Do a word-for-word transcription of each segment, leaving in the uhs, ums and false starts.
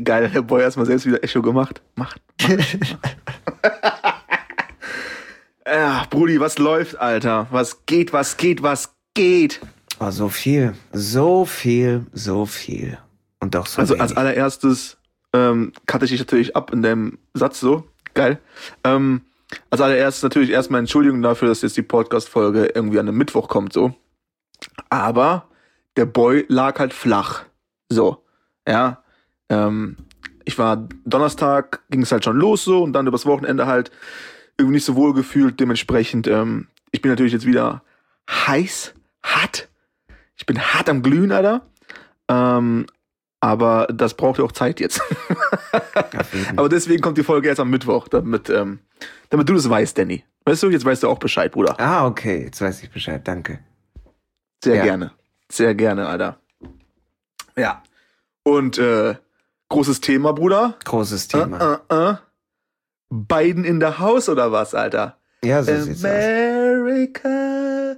Geil, der Boy erstmal selbst wieder Echo gemacht. Macht. macht, macht. Ja, Brudi, was läuft, Alter? Was geht, was geht, was geht? Oh, so viel, so viel, so viel. Und doch so Also wenig. als allererstes ähm, cutte ich dich natürlich ab in dem Satz so. Geil. Ähm, als allererstes natürlich erstmal Entschuldigung dafür, dass jetzt die Podcast-Folge irgendwie an einem Mittwoch kommt, so. Aber der Boy lag halt flach. So. Ja. Ähm, ich war Donnerstag, ging es halt schon los so und dann übers Wochenende halt irgendwie nicht so wohl gefühlt. Dementsprechend, ähm, ich bin natürlich jetzt wieder heiß, hart. Ich bin hart am Glühen, Alter. Ähm, aber das braucht ja auch Zeit jetzt. Aber deswegen kommt die Folge jetzt am Mittwoch, damit, ähm, damit du das weißt, Danny. Weißt du, jetzt weißt du auch Bescheid, Bruder. Ah, okay, jetzt weiß ich Bescheid, danke. Sehr Ja. gerne. Sehr gerne, Alter. Ja. Und äh, großes Thema, Bruder. Großes Thema. Äh, äh, äh. Biden in der Haus oder was, Alter? Ja, so sieht's aus. America,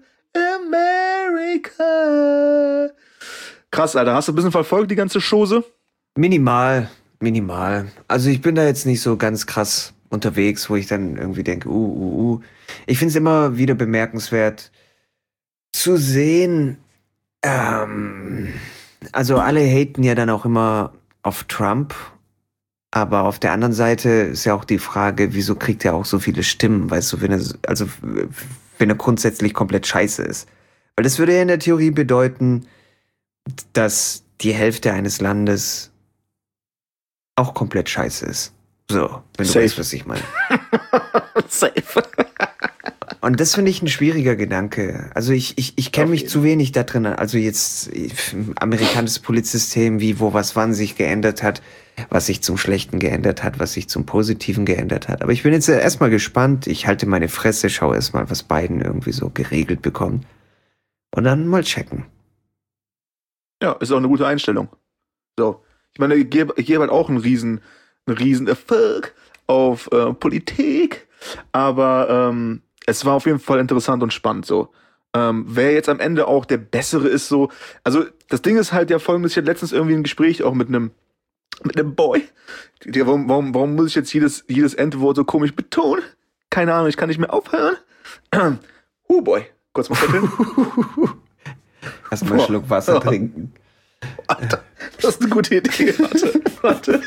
America. Krass, Alter. Hast du ein bisschen verfolgt, die ganze Chose? Minimal, minimal. Also ich bin da jetzt nicht so ganz krass unterwegs, wo ich dann irgendwie denke, uh, uh, uh. Ich finde es immer wieder bemerkenswert zu sehen, ähm, also alle haten ja dann auch immer auf Trump, aber auf der anderen Seite ist ja auch die Frage, wieso kriegt er auch so viele Stimmen, weißt du, wenn er, also wenn er grundsätzlich komplett scheiße ist. Weil das würde ja in der Theorie bedeuten, dass die Hälfte eines Landes auch komplett scheiße ist. So, wenn du Safe. weißt, was ich meine. Safe. Und das finde ich ein schwieriger Gedanke. Also ich, ich, ich kenne Auf mich jeden. zu wenig da drin. Also jetzt im amerikanisches Polizsystem, wie, wo, was, wann sich geändert hat, was sich zum Schlechten geändert hat, was sich zum Positiven geändert hat. Aber ich bin jetzt erstmal gespannt. Ich halte meine Fresse, schaue erstmal, was Biden irgendwie so geregelt bekommt. Und dann mal checken. Ja, ist auch eine gute Einstellung. So. Ich meine, ich gebe, ich gebe halt auch einen riesen, einen riesen Erfolg auf äh, Politik. Aber ähm, es war auf jeden Fall interessant und spannend so. Ähm, wer jetzt am Ende auch der Bessere ist, so. Also, das Ding ist halt ja folgendes: Ich hatte letztens irgendwie ein Gespräch auch mit einem mit einem Boy. Der, warum, warum, warum muss ich jetzt jedes, jedes Endwort so komisch betonen? Keine Ahnung, ich kann nicht mehr aufhören. Huh, Boy. Kurz mal schütteln. Erstmal einen Boah. Schluck Wasser Ja. trinken. Alter, das ist eine gute Idee. Warte, warte.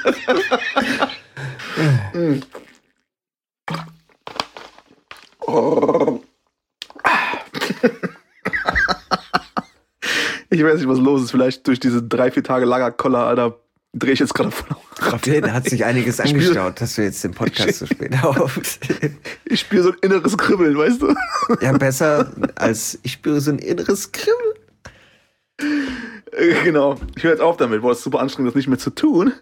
Mm. Oh. Ich weiß nicht, was los ist. Vielleicht durch diese drei, vier Tage Lagerkoller, Alter, drehe ich jetzt gerade voll auf. Okay, da hat sich einiges Ich spür- angeschaut, dass du jetzt den Podcast so spät auf. Ich spüre so ein inneres Kribbeln, weißt du? Ja, besser als ich spüre so ein inneres Kribbeln. Äh, Genau. Ich höre jetzt auf damit. Boah, das ist super anstrengend, das nicht mehr zu tun.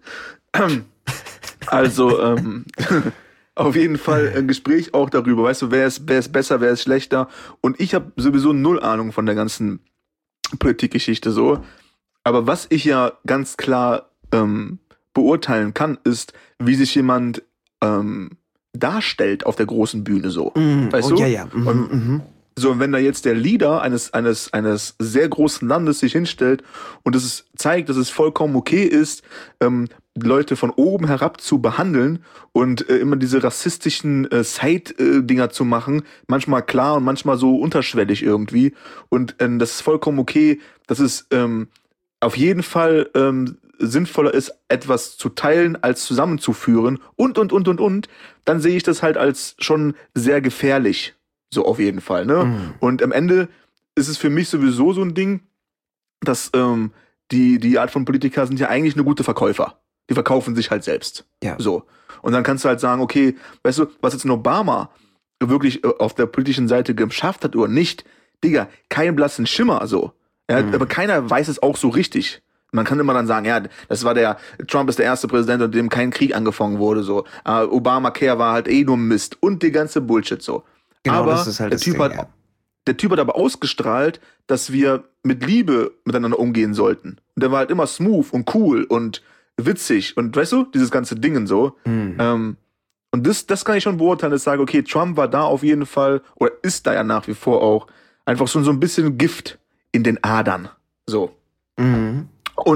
Also, ähm, auf jeden Fall ein Gespräch auch darüber. Weißt du, wer ist, wer ist besser, wer ist schlechter? Und ich habe sowieso null Ahnung von der ganzen Politikgeschichte so. Aber was ich ja ganz klar ähm, beurteilen kann, ist, wie sich jemand ähm, darstellt auf der großen Bühne so. Mm, Weißt oh, du? ja, ja. Mhm, Und mhm. so, und wenn da jetzt der Leader eines, eines, eines sehr großen Landes sich hinstellt und es ist, zeigt, dass es vollkommen okay ist, ähm, Leute von oben herab zu behandeln und äh, immer diese rassistischen äh, Side-Dinger zu machen, manchmal klar und manchmal so unterschwellig irgendwie. Und ähm, das ist vollkommen okay, dass es ähm, auf jeden Fall ähm, sinnvoller ist, etwas zu teilen, als zusammenzuführen und, und, und, und, und, dann sehe ich das halt als schon sehr gefährlich. So auf jeden Fall, ne? Mhm. Und am Ende ist es für mich sowieso so ein Ding, dass ähm, die, die Art von Politiker sind ja eigentlich eine gute Verkäufer. Die verkaufen sich halt selbst. Ja. So. Und dann kannst du halt sagen, okay, weißt du, was jetzt ein Obama wirklich äh, auf der politischen Seite geschafft hat oder nicht, Digga, keinen blassen Schimmer so. Ja, Mhm. aber keiner weiß es auch so richtig. Man kann immer dann sagen, ja, das war der, Trump ist der erste Präsident, unter dem kein Krieg angefangen wurde, so. Äh, Obamacare war halt eh nur Mist und die ganze Bullshit, so. Genau, aber das ist halt der das Typ Ding, hat, ja. der Typ hat aber ausgestrahlt, dass wir mit Liebe miteinander umgehen sollten. Und der war halt immer smooth und cool und witzig und weißt du, dieses ganze Dingen so. Mhm. Ähm, und das, das kann ich schon beurteilen, dass ich sage, okay, Trump war da auf jeden Fall, oder ist da ja nach wie vor auch, einfach schon so ein bisschen Gift in den Adern. So. Mhm. Und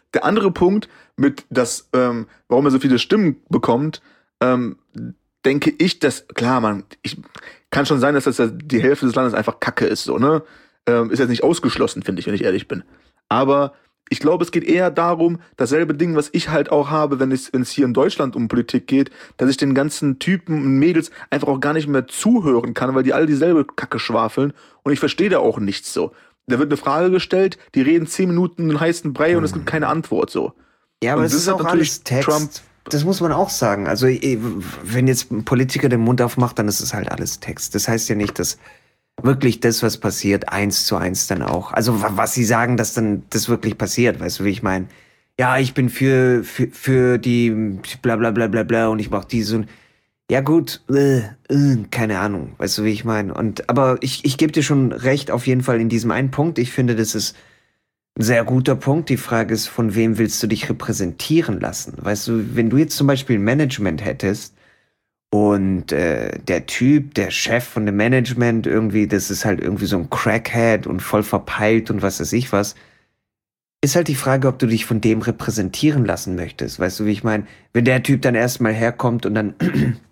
der andere Punkt mit, das, ähm, warum er so viele Stimmen bekommt, ähm, denke ich, dass, klar, man, ich, kann schon sein, dass das die Hälfte des Landes einfach Kacke ist, so, ne? Ähm, ist jetzt nicht ausgeschlossen, finde ich, wenn ich ehrlich bin. Aber ich glaube, es geht eher darum, dasselbe Ding, was ich halt auch habe, wenn es, wenn es hier in Deutschland um Politik geht, dass ich den ganzen Typen und Mädels einfach auch gar nicht mehr zuhören kann, weil die alle dieselbe Kacke schwafeln und ich verstehe da auch nichts so. Da wird eine Frage gestellt, die reden zehn Minuten einen heißen Brei und es gibt keine Antwort so. Ja, aber und es ist auch alles Text. Trump. Das muss man auch sagen. Also wenn jetzt ein Politiker den Mund aufmacht, dann ist es halt alles Text. Das heißt ja nicht, dass wirklich das, was passiert, eins zu eins dann auch. Also was sie sagen, dass dann das wirklich passiert, weißt du, wie ich meine? Ja, ich bin für für für die bla bla bla bla bla und ich mach diese und ja gut, äh, äh, keine Ahnung, weißt du, wie ich meine? Und aber ich ich gebe dir schon recht auf jeden Fall in diesem einen Punkt. Ich finde, das ist ein sehr guter Punkt. Die Frage ist, von wem willst du dich repräsentieren lassen? Weißt du, wenn du jetzt zum Beispiel ein Management hättest und äh, der Typ, der Chef von dem Management irgendwie, das ist halt irgendwie so ein Crackhead und voll verpeilt und was weiß ich was, ist halt die Frage, ob du dich von dem repräsentieren lassen möchtest. Weißt du, wie ich meine? Wenn der Typ dann erstmal herkommt und dann,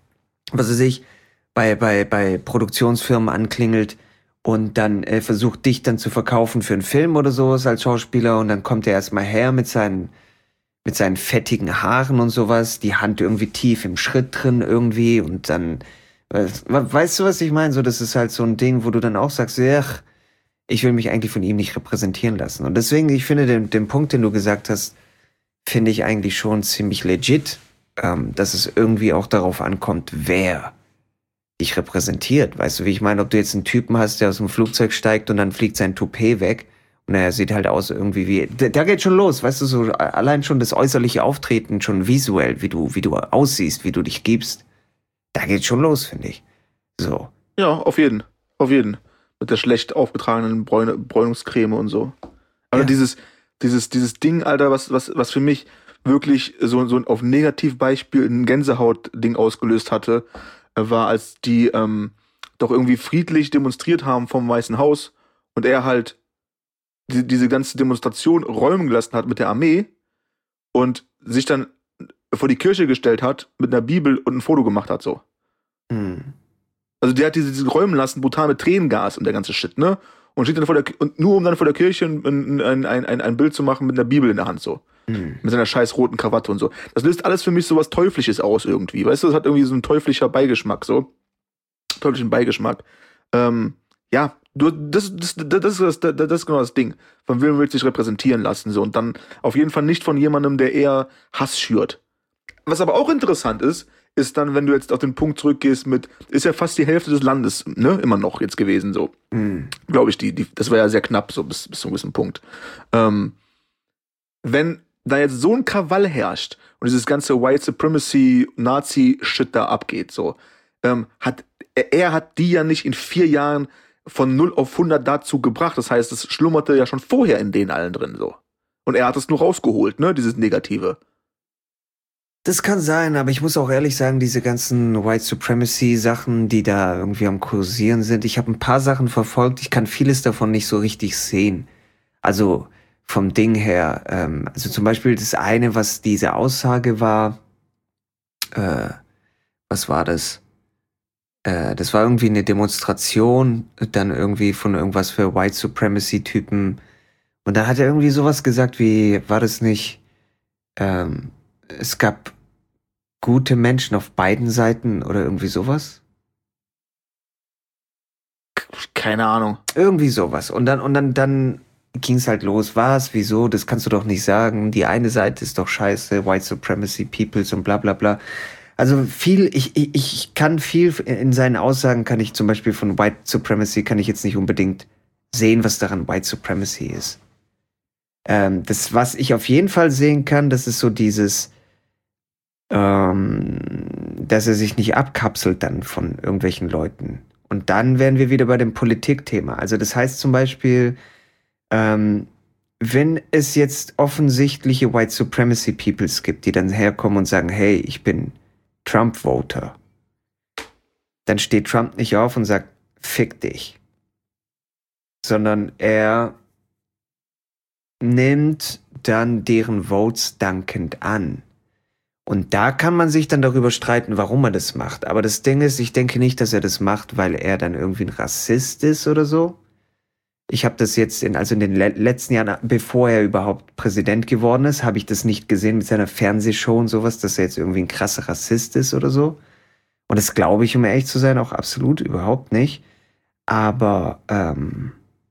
was weiß ich, bei, bei, bei Produktionsfirmen anklingelt und dann äh, versucht, dich dann zu verkaufen für einen Film oder sowas als Schauspieler und dann kommt er erstmal her mit seinen mit seinen fettigen Haaren und sowas, die Hand irgendwie tief im Schritt drin irgendwie und dann, weißt du, was ich meine? So, das ist halt so ein Ding, wo du dann auch sagst, ach, ich will mich eigentlich von ihm nicht repräsentieren lassen. Und deswegen, ich finde den, den Punkt, den du gesagt hast, finde ich eigentlich schon ziemlich legit, ähm, dass es irgendwie auch darauf ankommt, wer dich repräsentiert. Weißt du, wie ich meine? Ob du jetzt einen Typen hast, der aus dem Flugzeug steigt und dann fliegt sein Toupet weg, und er sieht halt aus irgendwie wie, da geht schon los, weißt du, so allein schon das äußerliche Auftreten, schon visuell, wie du, wie du aussiehst, wie du dich gibst, da geht schon los, finde ich. So. Ja, auf jeden, auf jeden. Mit der schlecht aufgetragenen Bräune, Bräunungscreme und so. Aber ja. dieses, dieses, dieses Ding, Alter, was, was, was für mich wirklich so, so ein auf Negativbeispiel ein Gänsehaut-Ding ausgelöst hatte, war, als die ähm, doch irgendwie friedlich demonstriert haben vom Weißen Haus und er halt die, diese ganze Demonstration räumen gelassen hat mit der Armee und sich dann vor die Kirche gestellt hat mit einer Bibel und ein Foto gemacht hat, so. Hm. Also der hat diese, diese räumen lassen, brutal mit Tränengas und der ganze Shit, ne? Und steht dann vor der, und nur um dann vor der Kirche ein, ein, ein, ein, ein Bild zu machen mit einer Bibel in der Hand, so. Hm. Mit seiner scheiß roten Krawatte und so. Das löst alles für mich so was Teuflisches aus irgendwie, weißt du? Das hat irgendwie so ein teuflischer Beigeschmack, so. Teuflischen Beigeschmack. Ähm, ja, du, das, das, das, das, das, das ist genau das Ding. Von wem willst du dich repräsentieren lassen, so. Und dann auf jeden Fall nicht von jemandem, der eher Hass schürt. Was aber auch interessant ist, ist dann, wenn du jetzt auf den Punkt zurückgehst mit, ist ja fast die Hälfte des Landes, ne, immer noch jetzt gewesen, so. Mhm. Glaube ich, die, die, das war ja sehr knapp, so bis, bis zu einem gewissen Punkt. Ähm, wenn da jetzt so ein Krawall herrscht und dieses ganze White Supremacy, Nazi-Shit da abgeht, so, ähm, hat, er, er hat die ja nicht in vier Jahren von null auf hundert dazu gebracht. Das heißt, es schlummerte ja schon vorher in denen allen drin, so. Und er hat es nur rausgeholt, ne, dieses Negative. Das kann sein, aber ich muss auch ehrlich sagen, diese ganzen White Supremacy Sachen, die da irgendwie am Kursieren sind, ich habe ein paar Sachen verfolgt, ich kann vieles davon nicht so richtig sehen. Also vom Ding her, ähm, also zum Beispiel das eine, was diese Aussage war, äh, was war das? Äh, das war irgendwie eine Demonstration, dann irgendwie von irgendwas für White Supremacy Typen. Und da hat er irgendwie sowas gesagt wie, war das nicht, ähm, es gab gute Menschen auf beiden Seiten oder irgendwie sowas? Keine Ahnung. Irgendwie sowas. Und dann, und dann, dann ging es halt los. Was? Wieso? Das kannst du doch nicht sagen. Die eine Seite ist doch scheiße. White Supremacy Peoples und bla bla bla. Also viel, ich, ich, ich kann viel in seinen Aussagen kann ich zum Beispiel von White Supremacy kann ich jetzt nicht unbedingt sehen, was daran White Supremacy ist. Ähm, das, was ich auf jeden Fall sehen kann, das ist so dieses, ähm, dass er sich nicht abkapselt dann von irgendwelchen Leuten. Und dann wären wir wieder bei dem Politikthema. Also das heißt zum Beispiel, ähm, wenn es jetzt offensichtliche White Supremacy Peoples gibt, die dann herkommen und sagen, hey, ich bin Trump-Voter, dann steht Trump nicht auf und sagt, fick dich. Sondern er nimmt dann deren Votes dankend an. Und da kann man sich dann darüber streiten, warum er das macht. Aber das Ding ist, ich denke nicht, dass er das macht, weil er dann irgendwie ein Rassist ist oder so. Ich habe das jetzt in, also in den le- letzten Jahren, bevor er überhaupt Präsident geworden ist, habe ich das nicht gesehen mit seiner Fernsehshow und sowas, dass er jetzt irgendwie ein krasser Rassist ist oder so. Und das glaube ich, um ehrlich zu sein, auch absolut überhaupt nicht. Aber ähm,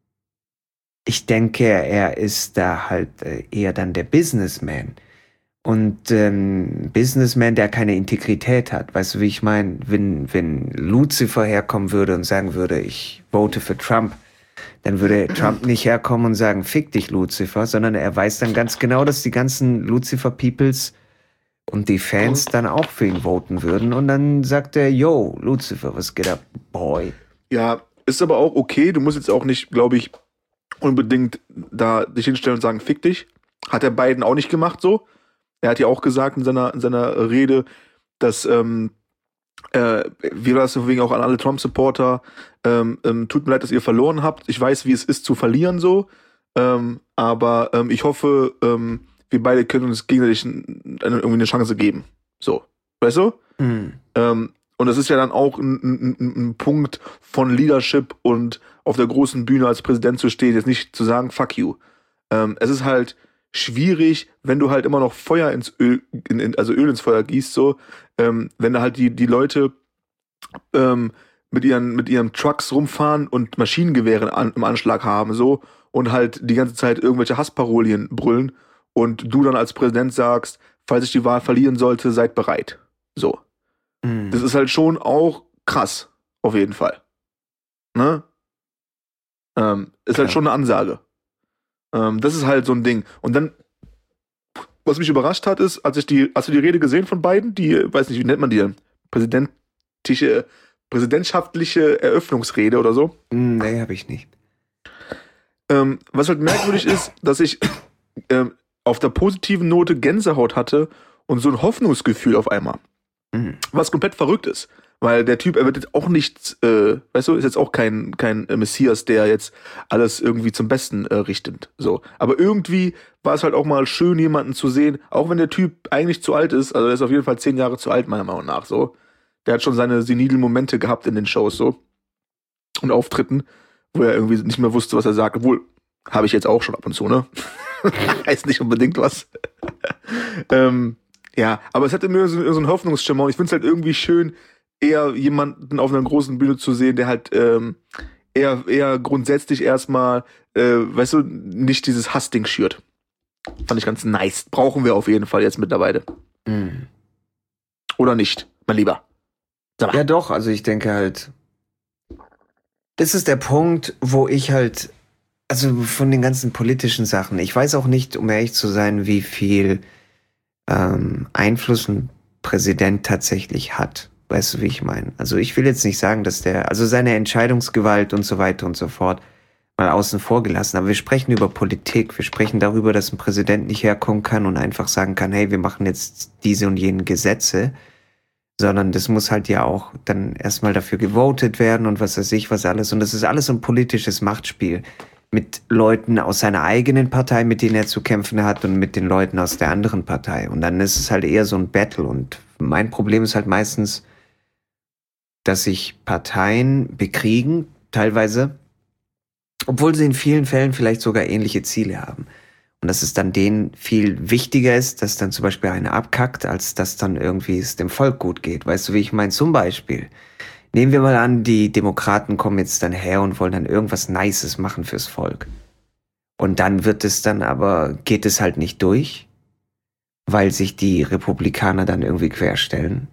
ich denke, er ist da halt äh, eher dann der Businessman. Und ähm, Businessman, der keine Integrität hat. Weißt du, wie ich meine? Wenn, wenn Lucifer herkommen würde und sagen würde, ich vote für Trump, dann würde Trump nicht herkommen und sagen, fick dich, Lucifer, sondern er weiß dann ganz genau, dass die ganzen Lucifer-Peoples und die Fans dann auch für ihn voten würden. Und dann sagt er, yo, Lucifer, was geht ab, boy? Ja, ist aber auch okay. Du musst jetzt auch nicht, glaube ich, unbedingt da dich hinstellen und sagen, fick dich. Hat er Biden auch nicht gemacht so. Er hat ja auch gesagt in seiner, in seiner Rede, dass, ähm, äh, wie war das wegen auch an alle Trump-Supporter, ähm, ähm, tut mir leid, dass ihr verloren habt. Ich weiß, wie es ist zu verlieren so. Ähm, aber ähm, ich hoffe, ähm, wir beide können uns gegenseitig ein, eine, irgendwie eine Chance geben. So. Weißt du? Mhm. Ähm, und das ist ja dann auch ein, ein, ein Punkt von Leadership und auf der großen Bühne als Präsident zu stehen, jetzt nicht zu sagen, fuck you. Ähm, es ist halt schwierig, wenn du halt immer noch Feuer ins Öl, in, in, also Öl ins Feuer gießt, so, ähm, wenn da halt die, die Leute ähm, mit ihren, mit ihren Trucks rumfahren und Maschinengewehre an, im Anschlag haben, so, und halt die ganze Zeit irgendwelche Hassparolien brüllen und du dann als Präsident sagst, falls ich die Wahl verlieren sollte, seid bereit. So. Mhm. Das ist halt schon auch krass, auf jeden Fall. Ne? Ähm, ist Klar. halt schon eine Ansage. Ähm, das ist halt so ein Ding. Und dann, was mich überrascht hat, ist, als ich die, hast du die Rede gesehen von beiden? Die, weiß nicht, wie nennt man die denn? Präsidentische, präsidentschaftliche Eröffnungsrede oder so? Nee, habe ich nicht. Ähm, was halt merkwürdig ist, dass ich ähm, auf der positiven Note Gänsehaut hatte und so ein Hoffnungsgefühl auf einmal. Mhm. Was komplett verrückt ist. Weil der Typ, er wird jetzt auch nicht, äh, weißt du, ist jetzt auch kein, kein äh, Messias, der jetzt alles irgendwie zum Besten äh, richtet. So. Aber irgendwie war es halt auch mal schön, jemanden zu sehen, auch wenn der Typ eigentlich zu alt ist, also er ist auf jeden Fall zehn Jahre zu alt, meiner Meinung nach, so. Der hat schon seine senilen Momente gehabt in den Shows, so. Und Auftritten, wo er irgendwie nicht mehr wusste, was er sagt. Obwohl, habe ich jetzt auch schon ab und zu, ne? Heißt nicht unbedingt was. ähm, ja, aber es hatte mir so, so einen Hoffnungsschimmer und ich finde es halt irgendwie schön, eher jemanden auf einer großen Bühne zu sehen, der halt ähm, eher, eher grundsätzlich erstmal, äh, weißt du, nicht dieses Hassding schürt. Fand ich ganz nice. Brauchen wir auf jeden Fall jetzt mittlerweile. Mhm. Oder nicht, mein Lieber? Sag mal. Ja, doch, also ich denke halt, das ist der Punkt, wo ich halt, also von den ganzen politischen Sachen, ich weiß auch nicht, um ehrlich zu sein, wie viel ähm, Einfluss ein Präsident tatsächlich hat. Weißt du, wie ich meine? Also ich will jetzt nicht sagen, dass der, also seine Entscheidungsgewalt und so weiter und so fort mal außen vor gelassen, aber wir sprechen über Politik, wir sprechen darüber, dass ein Präsident nicht herkommen kann und einfach sagen kann, hey, wir machen jetzt diese und jene Gesetze, sondern das muss halt ja auch dann erstmal dafür gewotet werden und was weiß ich, was alles. Und das ist alles so ein politisches Machtspiel mit Leuten aus seiner eigenen Partei, mit denen er zu kämpfen hat und mit den Leuten aus der anderen Partei. Und dann ist es halt eher so ein Battle. Und mein Problem ist halt meistens, dass sich Parteien bekriegen, teilweise, obwohl sie in vielen Fällen vielleicht sogar ähnliche Ziele haben. Und dass es dann denen viel wichtiger ist, dass dann zum Beispiel einer abkackt, als dass dann irgendwie es dem Volk gut geht. Weißt du, wie ich meine? Zum Beispiel, nehmen wir mal an, die Demokraten kommen jetzt dann her und wollen dann irgendwas Nices machen fürs Volk. Und dann wird es dann aber, geht es halt nicht durch, weil sich die Republikaner dann irgendwie querstellen.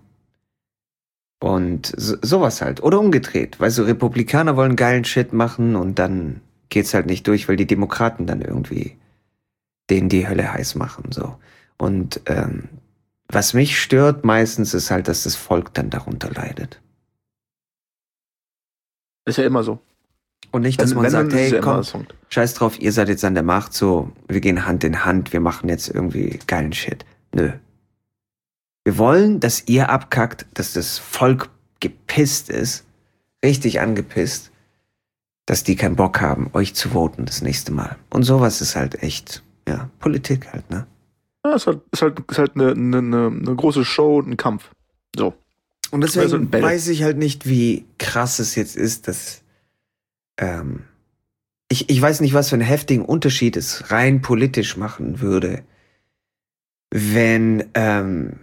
Und so, sowas halt. Oder umgedreht. Weißt du, Republikaner wollen geilen Shit machen und dann geht's halt nicht durch, weil die Demokraten dann irgendwie denen die Hölle heiß machen, so. Und ähm, was mich stört meistens ist halt, dass das Volk dann darunter leidet. Ist ja immer so. Und nicht, dass Wenn- man wenn, sagt, dann ist es hey, ja immer komm, so. scheiß drauf, ihr seid jetzt an der Macht, so, wir gehen Hand in Hand, wir machen jetzt irgendwie geilen Shit. Nö. Wir wollen, dass ihr abkackt, dass das Volk gepisst ist, richtig angepisst. dass die keinen Bock haben, euch zu voten das nächste Mal. Und sowas ist halt echt, ja, Politik halt, ne? Ja, ist halt, ist halt, ist halt eine, eine, eine große Show und ein Kampf. So. Und deswegen weiß ich halt nicht, wie krass es jetzt ist, dass ähm, ich, ich weiß nicht, was für einen heftigen Unterschied es rein politisch machen würde, wenn ähm,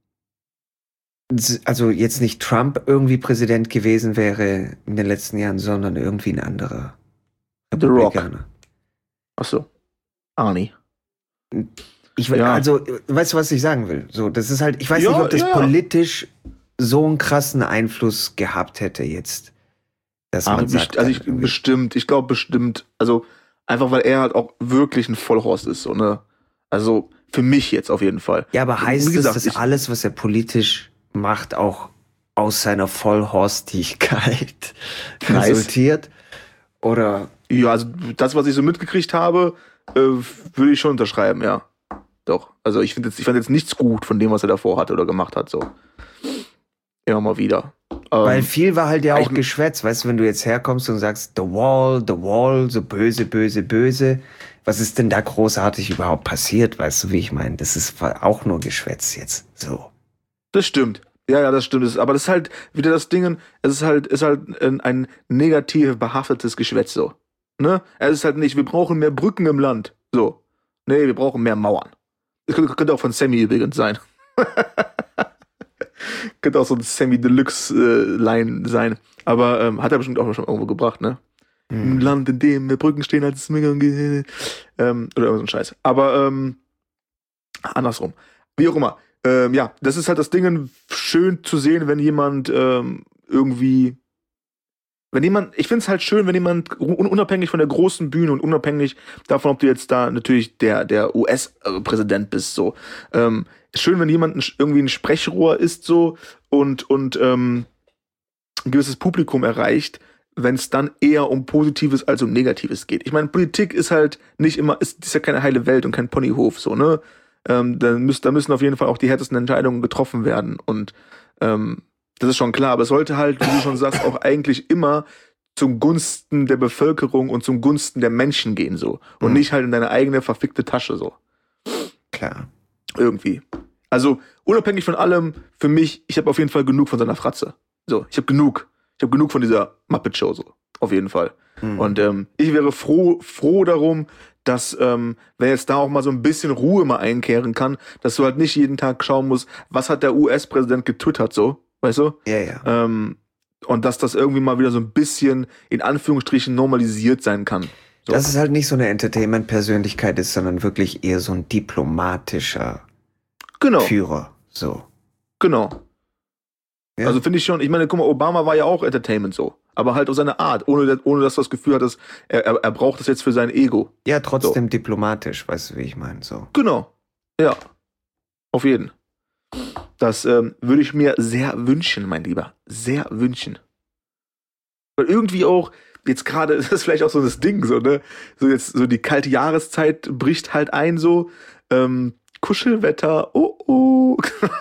also jetzt nicht Trump irgendwie Präsident gewesen wäre in den letzten Jahren, sondern irgendwie ein anderer The Rock. Ach so. Arnie. Ich, ja. Also, weißt du, was ich sagen will? So, das ist halt, ich weiß ja, nicht, ob das ja. politisch so einen krassen Einfluss gehabt hätte jetzt. Dass man Ach, sagt, also ich, bestimmt, ich glaube bestimmt, also einfach weil er halt auch wirklich ein Vollhorst ist, so, ne? Also für mich jetzt auf jeden Fall. Ja, aber heißt es, dass ich, alles, was er politisch macht, auch aus seiner Vollhorstigkeit resultiert? Oder? Ja, also das, was ich so mitgekriegt habe, äh, würde ich schon unterschreiben, ja. Doch. Also ich finde jetzt, ich fand jetzt nichts gut von dem, was er davor hatte oder gemacht hat, so. Immer mal wieder. Weil ähm, viel war halt ja auch Geschwätz, weißt du, wenn du jetzt herkommst und sagst, The Wall, The Wall, so böse, böse, böse. Was ist denn da großartig überhaupt passiert, weißt du, wie ich meine? Das ist auch nur Geschwätz jetzt, so. Das stimmt. Ja, ja, das stimmt. Aber das ist halt wieder das Ding, es ist halt, ist halt ein, ein negativ behaftetes Geschwätz, so. Ne? Es ist halt nicht, wir brauchen mehr Brücken im Land, so. Nee, wir brauchen mehr Mauern. Das könnte, könnte auch von Sammy übrigens sein. Könnte auch so ein Sammy-Deluxe-Line sein. Aber ähm, hat er bestimmt auch schon irgendwo gebracht, ne? Mhm. Ein Land, in dem mehr Brücken stehen als Sminger. Ähm, oder irgend so ein Scheiß. Aber ähm, andersrum. Wie auch immer. Ähm, ja, das ist halt das Ding, schön zu sehen, wenn jemand ähm, irgendwie Wenn jemand, ich finde es halt schön, wenn jemand unabhängig von der großen Bühne und unabhängig davon, ob du jetzt da natürlich der der U S-Präsident bist, so ähm, schön, wenn jemand ein, irgendwie ein Sprechrohr ist so und und ähm, ein gewisses Publikum erreicht, wenn es dann eher um Positives als um Negatives geht. Ich meine, Politik ist halt nicht immer, ist, ist ja keine heile Welt und kein Ponyhof, so ne. Ähm, da müssen da müssen auf jeden Fall auch die härtesten Entscheidungen getroffen werden und ähm, das ist schon klar, aber es sollte halt, wie du schon sagst, auch eigentlich immer zum Gunsten der Bevölkerung und zum Gunsten der Menschen gehen, so. Und mhm. nicht halt in deine eigene verfickte Tasche, so. Klar. Irgendwie. Also, unabhängig von allem, für mich, ich habe auf jeden Fall genug von seiner Fratze. So, ich habe genug. Ich habe genug von dieser Muppet-Show, so. Auf jeden Fall. Mhm. Und ähm, ich wäre froh, froh darum, dass, ähm, wenn jetzt da auch mal so ein bisschen Ruhe mal einkehren kann, dass du halt nicht jeden Tag schauen musst, was hat der U S-Präsident getwittert, so. Weißt du? Ja, ja. Ähm, und dass das irgendwie mal wieder so ein bisschen in Anführungsstrichen normalisiert sein kann. So. Dass es halt nicht so eine Entertainment-Persönlichkeit ist, sondern wirklich eher so ein diplomatischer genau. Führer. So. Genau. Ja. Also finde ich schon, ich meine, guck mal, Obama war ja auch Entertainment so. Aber halt auf seine Art, ohne, ohne dass du das Gefühl hattest, er, er, er braucht das jetzt für sein Ego. Ja, trotzdem so. Diplomatisch, weißt du, wie ich meine. So. Genau. Ja. Auf jeden Fall. Das ähm, würde ich mir sehr wünschen, mein Lieber. Sehr wünschen. Weil irgendwie auch, jetzt gerade, das ist vielleicht auch so das Ding, so, ne? So jetzt, so die kalte Jahreszeit bricht halt ein, so. Ähm, Kuschelwetter, oh oh.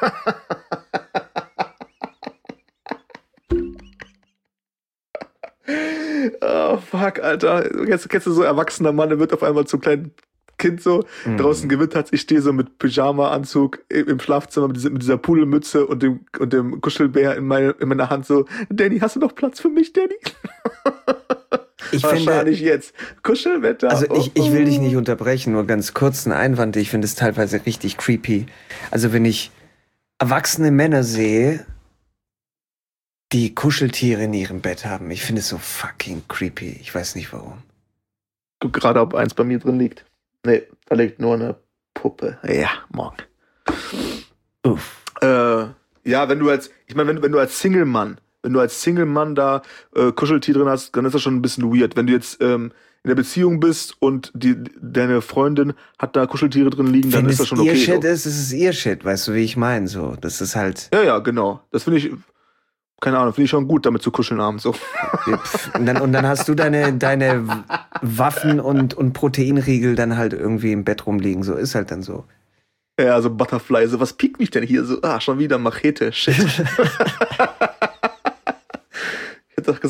Oh, fuck, Alter. Jetzt kennst du so erwachsener Mann, der wird auf einmal zum kleinen Kind so, mhm. draußen gewittert, ich stehe so mit Pyjama-Anzug im Schlafzimmer mit dieser, mit dieser Pudelmütze und dem, und dem Kuschelbär in, meine, in meiner Hand so, Danny, hast du noch Platz für mich, Danny? Ich Wahrscheinlich finde, jetzt. Kuschelwetter. Also oh, ich, ich will dich nicht unterbrechen, nur ganz kurz einen Einwand, ich finde es teilweise richtig creepy. Also wenn ich erwachsene Männer sehe, die Kuscheltiere in ihrem Bett haben, ich finde es so fucking creepy. Ich weiß nicht warum. Guck gerade, ob eins bei mir drin liegt. Nee, da liegt nur eine Puppe. Ja, morgen. Uff. Äh, ja, wenn du als, ich meine, wenn, wenn du als Single-Mann, wenn du als Single-Mann da äh, Kuscheltier drin hast, dann ist das schon ein bisschen weird. Wenn du jetzt ähm, in der Beziehung bist und die, deine Freundin hat da Kuscheltiere drin liegen, dann wenn ist das schon okay. Wenn es ihr so. Shit ist, ist es ihr Shit, weißt du, wie ich meine, so. Das ist halt... Ja, ja, genau. Das finde ich... Keine Ahnung, finde ich schon gut, damit zu kuscheln abends so. Und dann, und dann hast du deine, deine Waffen und, und Proteinriegel dann halt irgendwie im Bett rumliegen. So ist halt dann so. Ja, so Butterfly, so was piekt mich denn hier? So, ah, schon wieder Machete, shit. Ich hätte doch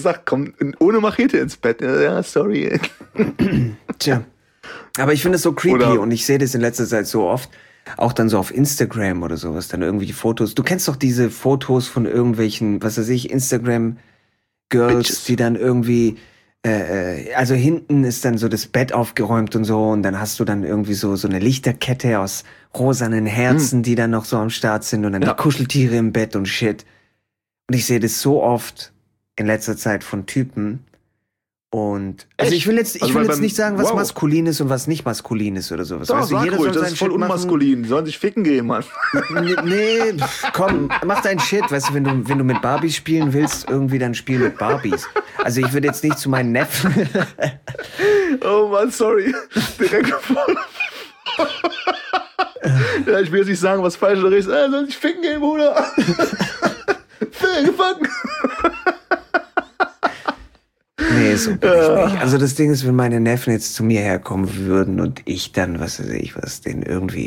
gesagt, komm ohne Machete ins Bett. Ja, sorry. Tja. Aber ich finde es so creepy Oder- und ich sehe das in letzter Zeit so oft, auch dann so auf Instagram oder sowas, dann irgendwie die Fotos. Du kennst doch diese Fotos von irgendwelchen, was weiß ich, Instagram-Girls, Bitches. die dann irgendwie, äh, äh, also hinten ist dann so das Bett aufgeräumt und so und dann hast du dann irgendwie so, so eine Lichterkette aus rosanen Herzen, Hm. die dann noch so am Start sind und dann Ja. die Kuscheltiere im Bett und shit. Und ich sehe das so oft in letzter Zeit von Typen. Und also Echt? ich will jetzt, ich Also will weil jetzt beim- nicht sagen, was wow. maskulin ist und was nicht maskulin ist oder sowas. Doch, weißt du, sag jeder ruhig, soll das seinen ist voll Shit machen. unmaskulin. Die sollen sich ficken gehen, Mann. Nee, nee, pf, komm, mach deinen Shit, weißt du, wenn du, wenn du mit Barbies spielen willst, irgendwie dann spiel mit Barbies. Also ich würde jetzt nicht zu meinen Neffen. Oh Mann, sorry. Direkt voll. Ja, ich will jetzt nicht sagen, was falsch oder richtig ist. Äh, soll sich ficken gehen, Bruder. Ficken, fucken. Nee, so bin ich nicht. Also das Ding ist, wenn meine Neffen jetzt zu mir herkommen würden und ich dann, was weiß ich, was denen irgendwie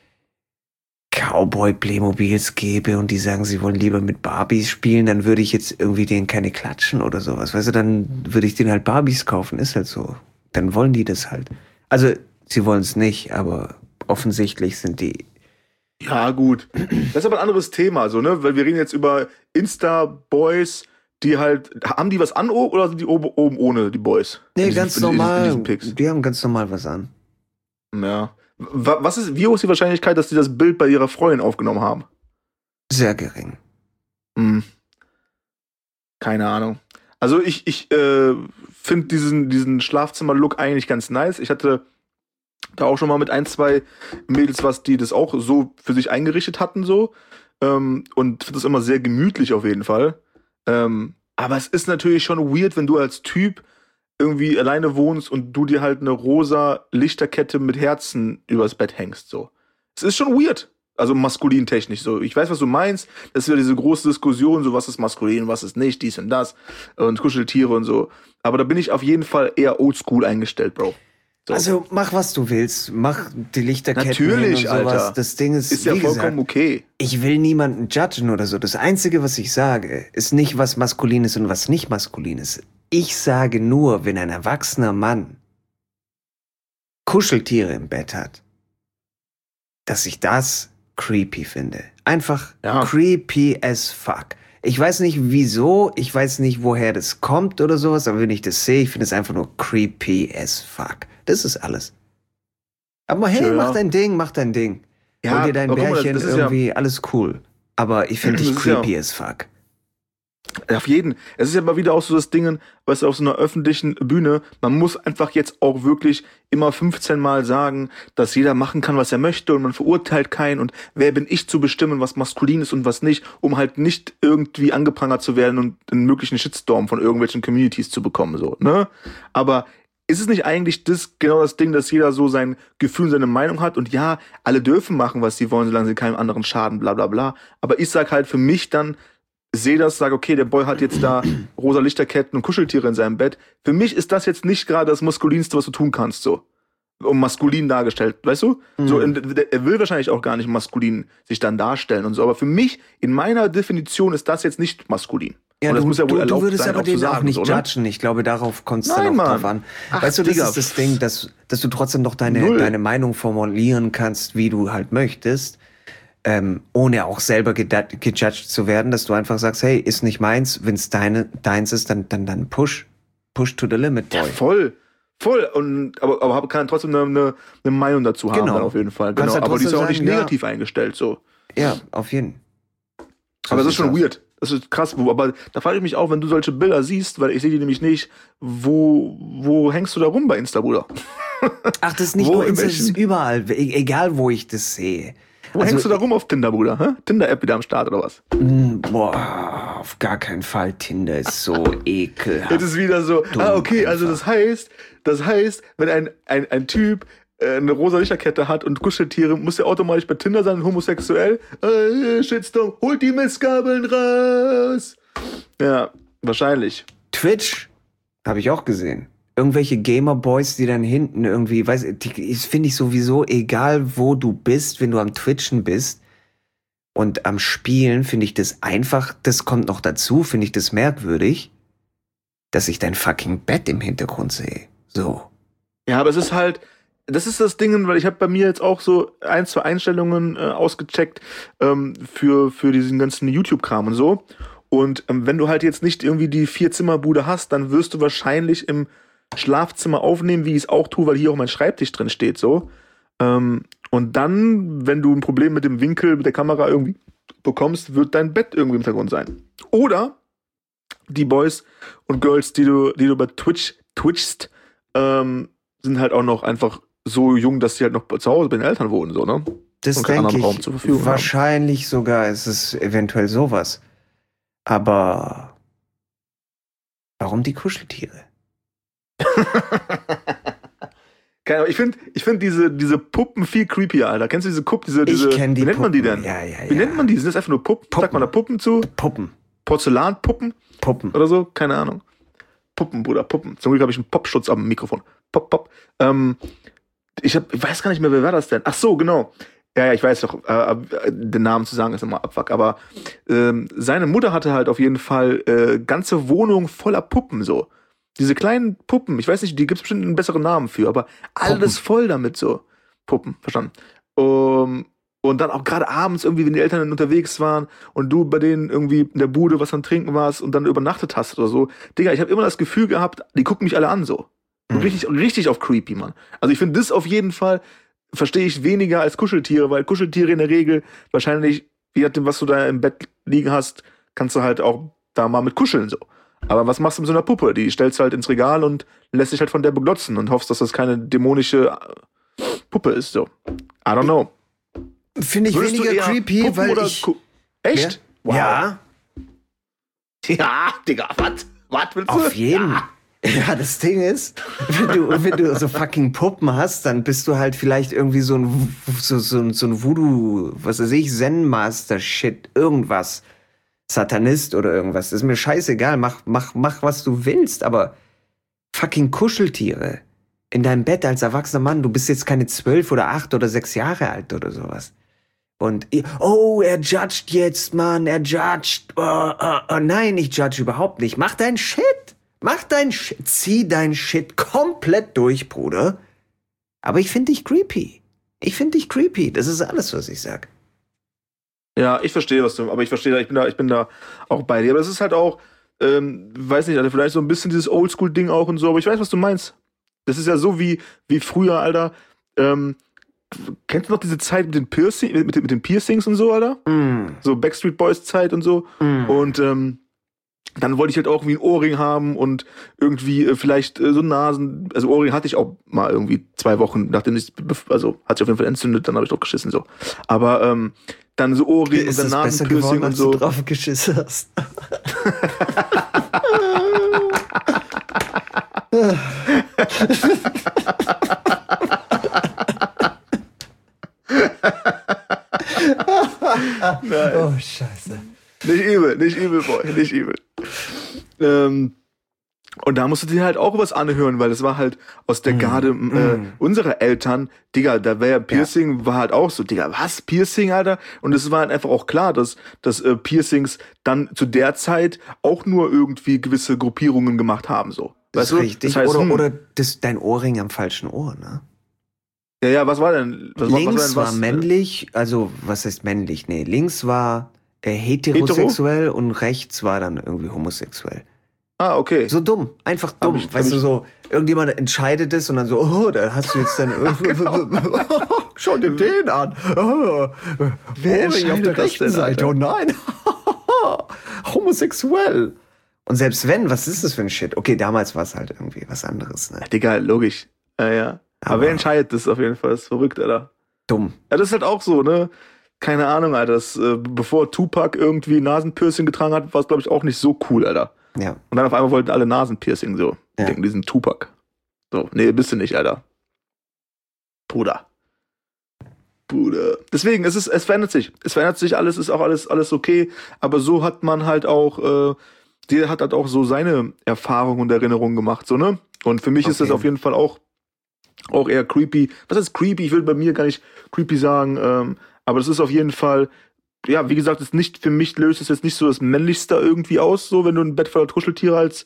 Cowboy-Playmobils gebe und die sagen, sie wollen lieber mit Barbies spielen, dann würde ich jetzt irgendwie denen keine klatschen oder sowas. Weißt du, dann würde ich denen halt Barbies kaufen, ist halt so. Dann wollen die das halt. Also, sie wollen es nicht, aber offensichtlich sind die. Ja, gut. Das ist aber ein anderes Thema, so, ne? Weil wir reden jetzt über Insta-Boys, die halt. Haben die was an oder sind die oben, oben ohne die Boys? Nee, In diesen- ganz in diesen- in normal. diesen Pics? Die haben ganz normal was an. Ja. Wa- Was ist, wie hoch ist die Wahrscheinlichkeit, dass die das Bild bei ihrer Freundin aufgenommen haben? Sehr gering. Hm. Keine Ahnung. Also ich, ich äh, finde diesen, diesen Schlafzimmer-Look eigentlich ganz nice. Ich hatte da auch schon mal mit ein, zwei Mädels was, die das auch so für sich eingerichtet hatten so. Ähm, und finde das immer sehr gemütlich auf jeden Fall. Ähm, aber es ist natürlich schon weird, wenn du als Typ irgendwie alleine wohnst und du dir halt eine rosa Lichterkette mit Herzen übers Bett hängst. So. Es ist schon weird. Also maskulin technisch so. Ich weiß, was du meinst. Das ist ja diese große Diskussion, so was ist maskulin, was ist nicht, dies und das. Und Kuscheltiere und so. Aber da bin ich auf jeden Fall eher oldschool eingestellt, Bro. So. Also mach, was du willst. Mach die Lichterketten Natürlich, hin und sowas. Alter. Das Ding ist, ist ja wie vollkommen gesagt, okay. ich will niemanden judgen oder so. Das Einzige, was ich sage, ist nicht, was maskulin ist und was nicht maskulin ist. Ich sage nur, wenn ein erwachsener Mann Kuscheltiere im Bett hat, dass ich das creepy finde. Einfach Ja. creepy as fuck. Ich weiß nicht wieso, ich weiß nicht, woher das kommt oder sowas, aber wenn ich das sehe, ich finde es einfach nur creepy as fuck. Das ist alles. Aber hey, Tja. mach dein Ding, mach dein Ding. Ja, Hol dir dein aber guck mal, das- Bärchen, das ist ja- irgendwie, alles cool. Aber ich finde dich Das ist ja- creepy as fuck. Auf jeden. Es ist ja mal wieder auch so das Ding, weißt du, auf so einer öffentlichen Bühne, man muss einfach jetzt auch wirklich immer fünfzehn Mal sagen, dass jeder machen kann, was er möchte und man verurteilt keinen und wer bin ich zu bestimmen, was maskulin ist und was nicht, um halt nicht irgendwie angeprangert zu werden und einen möglichen Shitstorm von irgendwelchen Communities zu bekommen, so, ne? Aber ist es nicht eigentlich das genau das Ding, dass jeder so sein Gefühl und seine Meinung hat und ja, alle dürfen machen, was sie wollen, solange sie keinem anderen schaden, bla bla bla. Aber ich sag halt für mich dann, sehe das, sage, okay, der Boy hat jetzt da rosa Lichterketten und Kuscheltiere in seinem Bett. Für mich ist das jetzt nicht gerade das Maskulinste, was du tun kannst, so. Um maskulin dargestellt, weißt du? Mhm. So, und der- er will wahrscheinlich auch gar nicht maskulin sich dann darstellen und so. Aber für mich, in meiner Definition, ist das jetzt nicht maskulin. Ja, und das du, muss ja wohl du, du erlaubt würdest sein, aber auch zu den auch sagen, nicht so, ne? judgen. Ich glaube, darauf kommt es dann Nein, auch Mann. drauf an. Ach, weißt du, das Digga, ist das Ding, dass, dass du trotzdem noch deine, Null. deine Meinung formulieren kannst, wie du halt möchtest, ähm, ohne auch selber geda- gejudged zu werden, dass du einfach sagst, hey, ist nicht meins, wenn es deine, deins ist, dann, dann, dann push. Push to the limit, boy. Ja, voll. Voll. Und, aber, aber kann trotzdem eine, eine, eine Meinung dazu haben, Genau. dann auf jeden Fall. Kannst Genau. halt Aber die ist ja auch trotzdem nicht sagen, negativ eingestellt, so. Ja, auf jeden Fall. So Aber das ist sieht's schon aus. weird. Das ist krass. Wo, aber da frage ich mich auch, wenn du solche Bilder siehst, weil ich sehe die nämlich nicht, wo, wo hängst du da rum bei Insta, Bruder? Ach, das ist nicht Wo, nur in Insta, das ist welchen- überall, e- egal wo ich das sehe. Wo Also, hängst du da rum auf Tinder, Bruder? Hä? Tinder-App wieder am Start oder was? Mm, Boah, auf gar keinen Fall. Tinder ist so ekelhaft. Jetzt ist wieder so, Dumm ah, okay, also einfach. das heißt, das heißt, wenn ein, ein, ein Typ äh, eine rosa Lichterkette hat und Kuscheltiere, muss er automatisch bei Tinder sein, homosexuell. Äh, Shitstorm, holt die Mistgabeln raus. Ja, wahrscheinlich. Twitch habe ich auch gesehen. Irgendwelche Gamer-Boys, die dann hinten irgendwie, weiß ich, finde ich sowieso egal, wo du bist, wenn du am Twitchen bist und am Spielen, finde ich das einfach, das kommt noch dazu, finde ich das merkwürdig. dass ich dein fucking Bett im Hintergrund sehe. So. Ja, aber es ist halt, das ist das Ding, weil ich habe bei mir jetzt auch so ein, zwei Einstellungen äh, ausgecheckt ähm, für, für diesen ganzen YouTube-Kram und so. Und ähm, wenn du halt jetzt nicht irgendwie die Vier-Zimmer-Bude hast, dann wirst du wahrscheinlich im Schlafzimmer aufnehmen, wie ich es auch tue, weil hier auch mein Schreibtisch drin steht, so. Ähm, und dann, wenn du ein Problem mit dem Winkel, mit der Kamera irgendwie bekommst, wird dein Bett irgendwie im Hintergrund sein. Oder die Boys und Girls, die du, die du bei Twitch twitchst, ähm, sind halt auch noch einfach so jung, dass sie halt noch zu Hause bei den Eltern wohnen, so, ne? Das denke ich. Wahrscheinlich sogar ist es eventuell sowas. Aber warum die Kuscheltiere? Keine Ahnung, ich finde ich find diese, diese Puppen viel creepier, Alter. Kennst du diese Puppen? Diese, diese, ich kenn die wie nennt man die Puppen. denn? Ja, ja, wie ja. nennt man die? Sind das einfach nur Puppen? Puppen. Sagt man da Puppen zu? Puppen. Porzellanpuppen? Puppen. Oder so? Keine Ahnung. Puppen, Bruder, Puppen. Zum Glück habe ich einen Popschutz am Mikrofon. Pop, pop. Ähm, ich, hab, ich weiß gar nicht mehr, wer war das denn? Ach so, genau. Ja, ja, ich weiß doch, äh, den Namen zu sagen ist immer Abfuck, aber ähm, seine Mutter hatte halt auf jeden Fall äh, ganze Wohnung voller Puppen, so. Diese kleinen Puppen, ich weiß nicht, die gibt's bestimmt einen besseren Namen für, aber alles Puppen. voll damit, so. Puppen, verstanden. Um, und dann auch gerade abends irgendwie, wenn die Eltern dann unterwegs waren und du bei denen irgendwie in der Bude was am Trinken warst und dann übernachtet hast oder so. Digga, ich habe immer das Gefühl gehabt, die gucken mich alle an, so. Mhm. Richtig, richtig auf creepy, Mann. Also ich finde das auf jeden Fall, verstehe ich weniger als Kuscheltiere, weil Kuscheltiere in der Regel wahrscheinlich, je nachdem, was du da im Bett liegen hast, kannst du halt auch da mal mit kuscheln, so. Aber was machst du mit so einer Puppe? Die stellst du halt ins Regal und lässt dich halt von der beglotzen und hoffst, dass das keine dämonische Puppe ist, so. I don't know. Finde ich Würdest weniger creepy, Puppen weil oder ich... Ku- Echt? Ja. Wow. Ja, Ja, Digga, was? Was willst du? auf jeden. Ja. Ja, das Ding ist, wenn du, wenn du so fucking Puppen hast, dann bist du halt vielleicht irgendwie so ein, so, so, so ein Voodoo, was weiß ich, Zen-Master-Shit, irgendwas. Satanist oder irgendwas. Das ist mir scheißegal. Mach, mach, mach, was du willst, aber fucking Kuscheltiere in deinem Bett als erwachsener Mann. Du bist jetzt keine zwölf oder acht oder sechs Jahre alt oder sowas. Und, oh, er judgt jetzt, Mann, er judgt. Oh, oh, oh, nein, ich judge überhaupt nicht. Mach dein Shit. Mach dein Shit. Zieh dein Shit komplett durch, Bruder. Aber ich finde dich creepy. Ich finde dich creepy. Das ist alles, was ich sag. Ja, ich verstehe, was du, aber ich verstehe, ich bin da, ich bin da auch bei dir. Aber es ist halt auch, ähm, weiß nicht, also vielleicht so ein bisschen dieses Oldschool-Ding auch und so, aber ich weiß, was du meinst. Das ist ja so wie, wie früher, Alter. Ähm, kennst du noch diese Zeit mit den Piercing, mit, mit den Piercings und so, Alter? Mm. So Backstreet Boys Zeit und so. Mm. Und ähm, dann wollte ich halt auch irgendwie ein Ohrring haben und irgendwie äh, vielleicht äh, so Nasen, also Ohrring hatte ich auch mal irgendwie zwei Wochen, nachdem ich, also hat sich auf jeden Fall entzündet, dann habe ich doch geschissen so. Aber ähm, dann so Ohrring Ist und dann es besser geworden, Nasenpiercing und als so. du drauf geschissen hast? Oh, scheiße. Nicht übel, nicht übel, Boy, nicht übel. Ähm, und da musst du dir halt auch was anhören, weil es war halt aus der Garde Mm, äh, mm. unserer Eltern, Digga, da wäre ja Piercing, ja. war halt auch so, Digga, was, Piercing, Alter? Und es war halt einfach auch klar, dass, dass äh, Piercings dann zu der Zeit auch nur irgendwie gewisse Gruppierungen gemacht haben, so. Das Weißt ist du? richtig. Das heißt, oder hm, oder das, dein Ohrring am falschen Ohr, ne? Ja, ja, was war denn? Was, Links was war, denn, was, war männlich, also was heißt männlich? Nee, links war äh, heterosexuell Hetero? und rechts war dann irgendwie homosexuell. Ah, okay. So dumm, einfach dumm. ich- hab weißt du, ich- so, irgendjemand entscheidet es und dann so, oh, da hast du jetzt dann Genau. schau dir den an. Oh, Wer Ohrring auf entscheidet der das rechten denn, Seite. Alter? Oh nein. Homosexuell. Und selbst wenn, was ist das für ein Shit? Okay, damals war es halt irgendwie was anderes, ne? Digga, logisch. Ja, ja. Aber, Aber- wer entscheidet das auf jeden Fall? Das ist verrückt, Alter. Dumm. Ja, das ist halt auch so, ne? Keine Ahnung, Alter. Das, äh, bevor Tupac irgendwie Nasenpiercing getragen hat, war es, glaube ich, auch nicht so cool, Alter. Ja. Und dann auf einmal wollten alle Nasenpiercing so. Ja. Ich denke, diesen Tupac. So, nee, bist du nicht, Alter. Bruder. Bruder. Deswegen, es ist, es verändert sich. Es verändert sich alles, ist auch alles, alles okay. Aber so hat man halt auch, äh, jeder hat halt auch so seine Erfahrungen und Erinnerungen gemacht, so, ne? Und für mich ist das Okay. auf jeden Fall auch, auch eher creepy. Was ist creepy? Ich will bei mir gar nicht creepy sagen, ähm, aber das ist auf jeden Fall, ja, wie gesagt, ist nicht, für mich löst es jetzt nicht so das Männlichste irgendwie aus, so, wenn du ein Bett voller Kuscheltiere als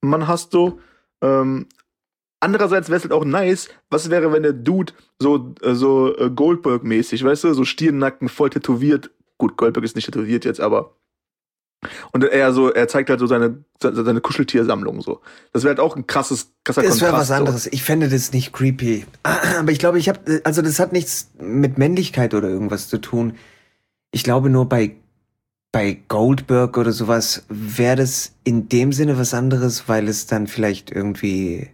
man hast so. Ähm, andererseits wäre es halt auch nice, was wäre, wenn der Dude so, äh, so äh, Goldberg-mäßig, weißt du, so Stirnnacken, voll tätowiert. Gut, Goldberg ist nicht tätowiert jetzt, aber. Und er so, er zeigt halt so seine, seine Kuscheltiersammlung so. Das wäre halt auch ein krasses, krasser Das wäre Kontrast. was anderes. So. Ich fände das nicht creepy. Aber ich glaube, ich habe, also das hat nichts mit Männlichkeit oder irgendwas zu tun. Ich glaube nur bei, bei Goldberg oder sowas wäre das in dem Sinne was anderes, weil es dann vielleicht irgendwie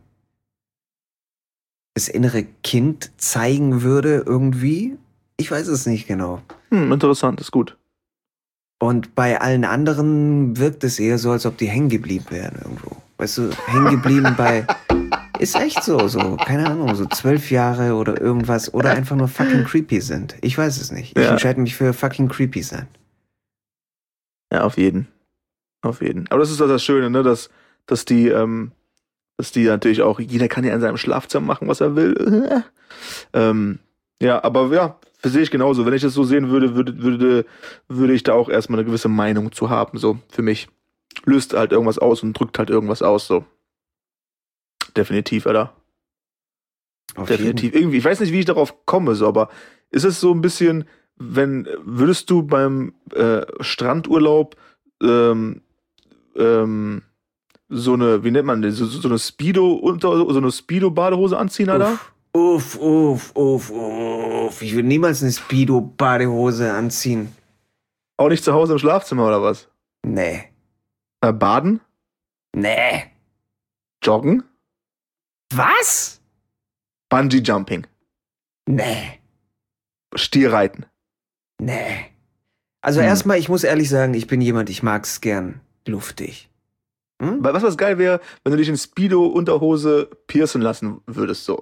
das innere Kind zeigen würde irgendwie. Ich weiß es nicht genau. Hm, interessant, ist gut. Und bei allen anderen wirkt es eher so, als ob die hängen geblieben wären irgendwo. Weißt du, hängen geblieben bei... Ist echt so, so, keine Ahnung, so zwölf Jahre oder irgendwas. Oder einfach nur fucking creepy sind. Ich weiß es nicht. Ich Ja. entscheide mich für fucking creepy sein. Ja, auf jeden. Auf jeden. Aber das ist doch das Schöne, ne, dass, dass die, ähm, dass die natürlich auch, jeder kann ja in seinem Schlafzimmer machen, was er will. ähm, ja, aber ja, sehe ich genauso. Wenn ich das so sehen würde, würde, würde, würde ich da auch erstmal eine gewisse Meinung zu haben, so, für mich. Löst halt irgendwas aus und drückt halt irgendwas aus, so. Definitiv, Alter. Auf Definitiv. Irgendwie, ich weiß nicht, wie ich darauf komme, so, aber ist es so ein bisschen, wenn, würdest du beim äh, Strandurlaub ähm, ähm, so eine, wie nennt man das, so, so eine Speedo unter, so eine Speedo-Badehose anziehen, Alter? Uff, uff, uff, uff, uff. Ich würde niemals eine Speedo-Badehose anziehen. Auch nicht zu Hause im Schlafzimmer, oder was? Nee. Äh, baden? Nee. Joggen? Was? Bungee-Jumping? Nee. Stierreiten? Nee. Also Hm. erstmal, ich muss ehrlich sagen, ich bin jemand, ich mag's gern luftig. Hm? Weil was was geil wäre, wenn du dich in Speedo-Unterhose piercen lassen würdest, so.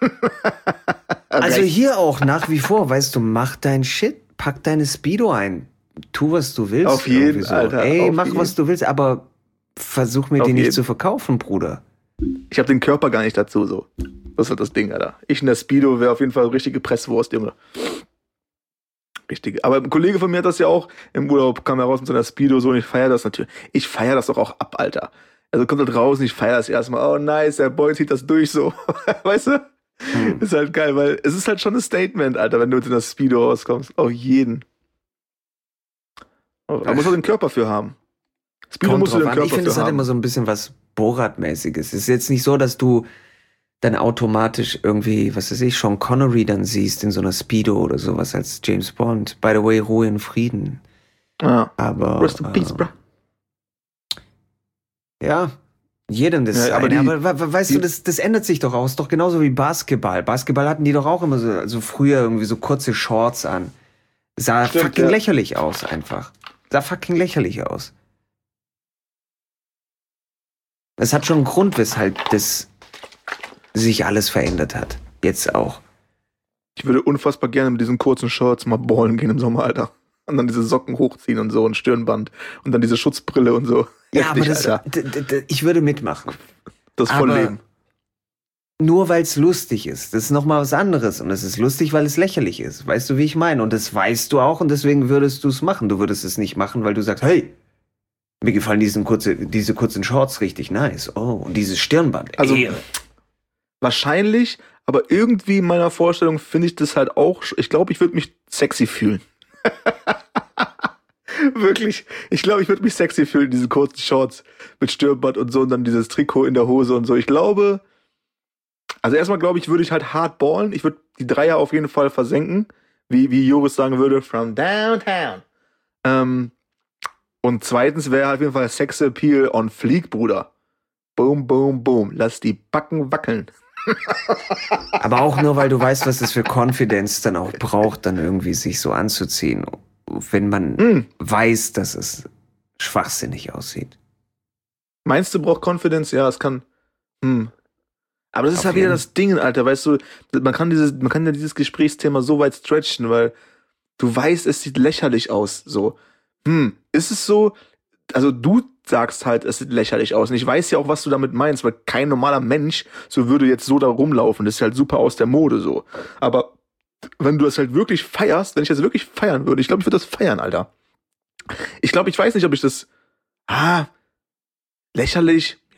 Also hier auch nach wie vor, weißt du, mach dein Shit, pack deine Speedo ein. Tu, was du willst. Auf jeden, irgendwie so. Alter, Ey, auf mach, jeden. was du willst, aber versuch mir Auf die nicht jeden. zu verkaufen, Bruder. Ich habe den Körper gar nicht dazu, so. Das ist halt das Ding, Alter. Ich in der Speedo wäre auf jeden Fall eine richtige Presswurst, Junge. Richtig. Aber ein Kollege von mir hat das ja auch im Urlaub, kam heraus mit seiner Speedo so und ich feiere das natürlich. Ich feiere das doch auch ab, Alter. Also kommt halt raus und ich feiere das erstmal. Oh nice, der Boy zieht das durch so. Weißt du? Hm. Ist halt geil, weil es ist halt schon ein Statement, Alter, wenn du jetzt in der Speedo rauskommst. Auf jeden. Aber man muss auch den Körper für haben. Speedo Kommt musst du drauf den an. Körper Ich finde, für es hat haben. immer so ein bisschen was Borat-mäßiges. Es ist jetzt nicht so, dass du dann automatisch irgendwie, was weiß ich, Sean Connery dann siehst in so einer Speedo oder sowas als James Bond. By the way, Ruhe in Frieden. Ja. Aber Rest in peace, äh, bro. ja, jedem das Ja, aber eine. die- aber we- we- weißt die- du, das, das ändert sich doch auch. Ist doch genauso wie Basketball. Basketball hatten die doch auch immer so, also früher irgendwie so kurze Shorts an. Sah Stimmt, fucking ja. lächerlich aus einfach. Sah fucking lächerlich aus. Es hat schon einen Grund, weshalb das sich alles verändert hat. Jetzt auch. Ich würde unfassbar gerne mit diesen kurzen Shorts mal ballen gehen im Sommer, Alter. Und dann diese Socken hochziehen und so, ein Stirnband. Und dann diese Schutzbrille und so. Ja, aber Heftig, das, Alter. d- d- d- ich würde mitmachen. Das aber- Vollleben. Nur weil es lustig ist. Das ist nochmal was anderes. Und es ist lustig, weil es lächerlich ist. Weißt du, wie ich meine? Und das weißt du auch und deswegen würdest du es machen. Du würdest es nicht machen, weil du sagst, hey, mir gefallen diesen kurze, diese kurzen Shorts richtig nice. Oh, und dieses Stirnband. Also- Ey. Wahrscheinlich, aber irgendwie in meiner Vorstellung finde ich das halt auch, ich glaube, ich würde mich sexy fühlen. Wirklich. Ich glaube, ich würde mich sexy fühlen in diesen kurzen Shorts mit Stirnband und so und dann dieses Trikot in der Hose und so. Ich glaube, also erstmal glaube ich, würde ich halt hart ballen. Ich würde die Dreier auf jeden Fall versenken. Wie, wie Joris sagen würde, from downtown. Ähm, und zweitens wäre auf jeden Fall Sex Appeal on Fleek, Bruder. Boom, boom, boom. Lass die Backen wackeln. Aber auch nur, weil du weißt, was das für Confidence dann auch braucht, dann irgendwie sich so anzuziehen. Wenn man Hm. weiß, dass es schwachsinnig aussieht. Meinst du, braucht Confidence? Ja, es kann. Hm. Aber das ist Auf halt wieder jeden. das Ding, Alter, weißt du, man kann dieses, man kann ja dieses Gesprächsthema so weit stretchen, weil du weißt, es sieht lächerlich aus, so. Hm, ist es so, also du sagst halt, es sieht lächerlich aus und ich weiß ja auch, was du damit meinst, weil kein normaler Mensch so würde jetzt so da rumlaufen, das ist halt super aus der Mode, so. Aber wenn du es halt wirklich feierst, wenn ich das wirklich feiern würde, ich glaube, ich würde das feiern, Alter. Ich glaube, ich weiß nicht, ob ich das, ah, lächerlich,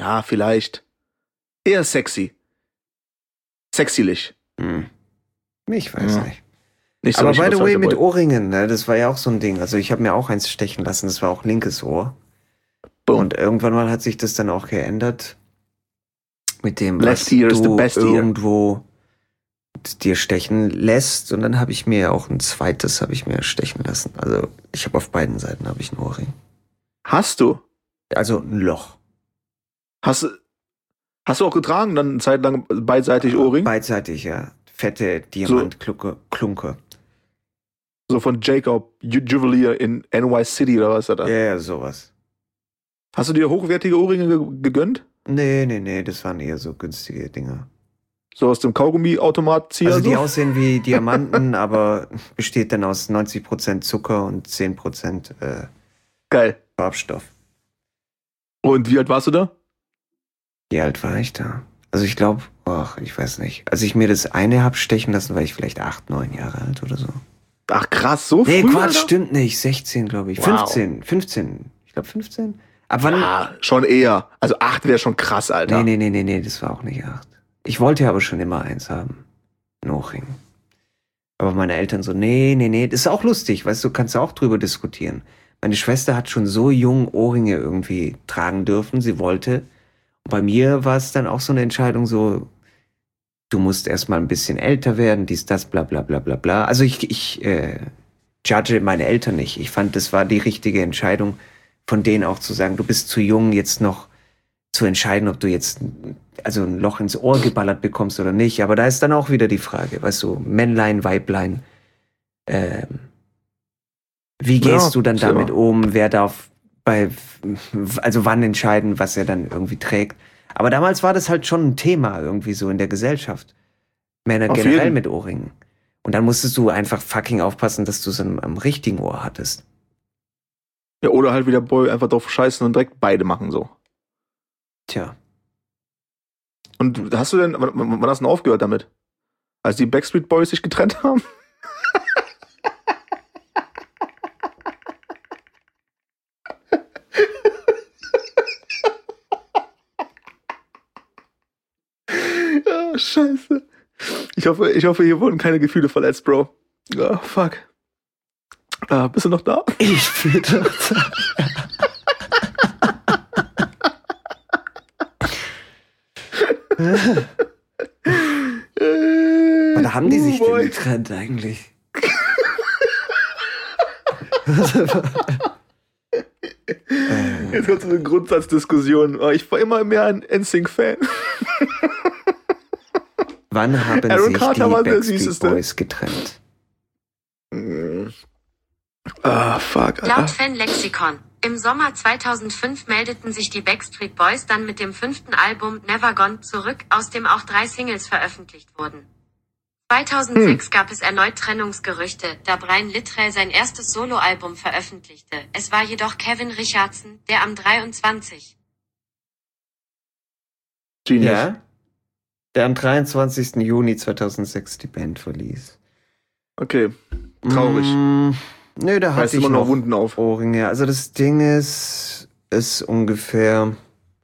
ja, vielleicht. Eher sexy. Sexylich. Hm. Ich weiß Ja. nicht. Nicht so Aber richtig by the way, überzeugt, mit Boy. Ohrringen, ne, das war ja auch so ein Ding. Also ich habe mir auch eins stechen lassen, das war auch linkes Ohr. Boom. Und irgendwann mal hat sich das dann auch geändert. Mit dem, Left was ear is the du best ear. irgendwo dir stechen lässt. Und dann habe ich mir auch ein zweites habe ich mir stechen lassen. Also ich habe auf beiden Seiten habe ich ein Ohrring. Hast du? Also ein Loch. Hast du, hast du auch getragen, dann eine Zeit lang beidseitig Ohrring? Beidseitig, ja. Fette Diamantklunke. Klunke. So von Jacob Ju- Juwelier in N Y City oder was ist das Ja, da? ja, sowas. Hast du dir hochwertige Ohrringe ge- gegönnt? Nee, nee, nee, das waren eher so günstige Dinger. So aus dem Kaugummi-Automat ziehen? Also die so? aussehen wie Diamanten, aber besteht dann aus neunzig Prozent Zucker und zehn Prozent äh, Geil. Farbstoff. Und wie alt warst du da? Wie alt war ich da? Also ich glaube, ach, ich weiß nicht. Als ich mir das eine hab stechen lassen, war ich vielleicht acht, neun Jahre alt oder so. Ach krass, so Nee, früh? Quatsch, Alter? stimmt nicht. sechzehn, glaube ich. Wow. fünfzehn, fünfzehn. Ich glaube fünfzehn. Ab wann? Ja, schon eher. Also acht wäre schon krass, Alter. Nee, nee, nee, nee, nee, das war auch nicht acht. Ich wollte aber schon immer eins haben. Ein Ohrring. Aber meine Eltern so, nee, nee, nee. Das ist auch lustig, weißt du, kannst du auch drüber diskutieren. Meine Schwester hat schon so jung Ohrringe irgendwie tragen dürfen, sie wollte. Und bei mir war es dann auch so eine Entscheidung so, du musst erstmal ein bisschen älter werden, dies, das, bla, bla, bla, bla, bla. Also ich, ich äh, judge meine Eltern nicht. Ich fand, das war die richtige Entscheidung von denen auch zu sagen, du bist zu jung, jetzt noch zu entscheiden, ob du jetzt also ein Loch ins Ohr geballert bekommst oder nicht. Aber da ist dann auch wieder die Frage, weißt du, Männlein, Weiblein, ähm, wie gehst Ja, du dann ist ja damit immer. um? Wer darf bei, also wann entscheiden, was er dann irgendwie trägt? Aber damals war das halt schon ein Thema irgendwie so in der Gesellschaft. Männer Auf generell jeden. mit Ohrringen. Und dann musstest du einfach fucking aufpassen, dass du es am, am richtigen Ohr hattest. Ja, oder halt wieder Boy einfach drauf scheißen und direkt beide machen so. Tja. Und hast du denn, wann, wann wann hast du denn aufgehört damit? Als die Backstreet Boys sich getrennt haben? Ja, scheiße. Ich hoffe, ich hoffe, hier wurden keine Gefühle verletzt, Bro. Oh, fuck. Ah, bist du noch da? Ich bin doch da. Oder haben die sich denn Boy. getrennt eigentlich? Jetzt kommt so eine Grundsatzdiskussion. Oh, ich war immer mehr ein N Sync-Fan. Wann haben Aaron sich Carter die war der Backstreet Süßeste. Boys getrennt? Ah, fuck, Laut Alter. Fanlexikon. Im Sommer zweitausendfünf meldeten sich die Backstreet Boys dann mit dem fünften Album Never Gone zurück, aus dem auch drei Singles veröffentlicht wurden. zweitausendsechs hm. gab es erneut Trennungsgerüchte, da Brian Littrell sein erstes Soloalbum veröffentlichte. Es war jedoch Kevin Richardson, der am dreiundzwanzigsten Genius. Ja? Der am dreiundzwanzigsten Juni zweitausendsechs die Band verließ. Okay, traurig. Mm, nö, da hatte Reißt ich immer noch noch Wunden auf. Ohrringe. Also das Ding ist, ist ungefähr,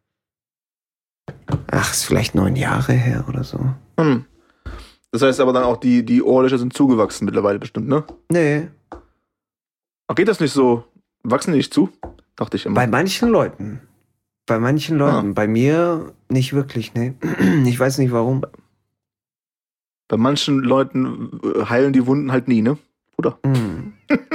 ach, ist vielleicht neun Jahre her oder so. Hm. Das heißt aber dann auch, die, die Ohrlöcher sind zugewachsen mittlerweile bestimmt, ne? Nee, Ach, geht das nicht so? Wachsen die nicht zu? Dachte ich immer. bei manchen Leuten. Bei manchen Leuten. Ah. Bei mir nicht wirklich, nee. Ich weiß nicht warum. Bei manchen Leuten äh, heilen die Wunden halt nie, ne? Oder? Mm.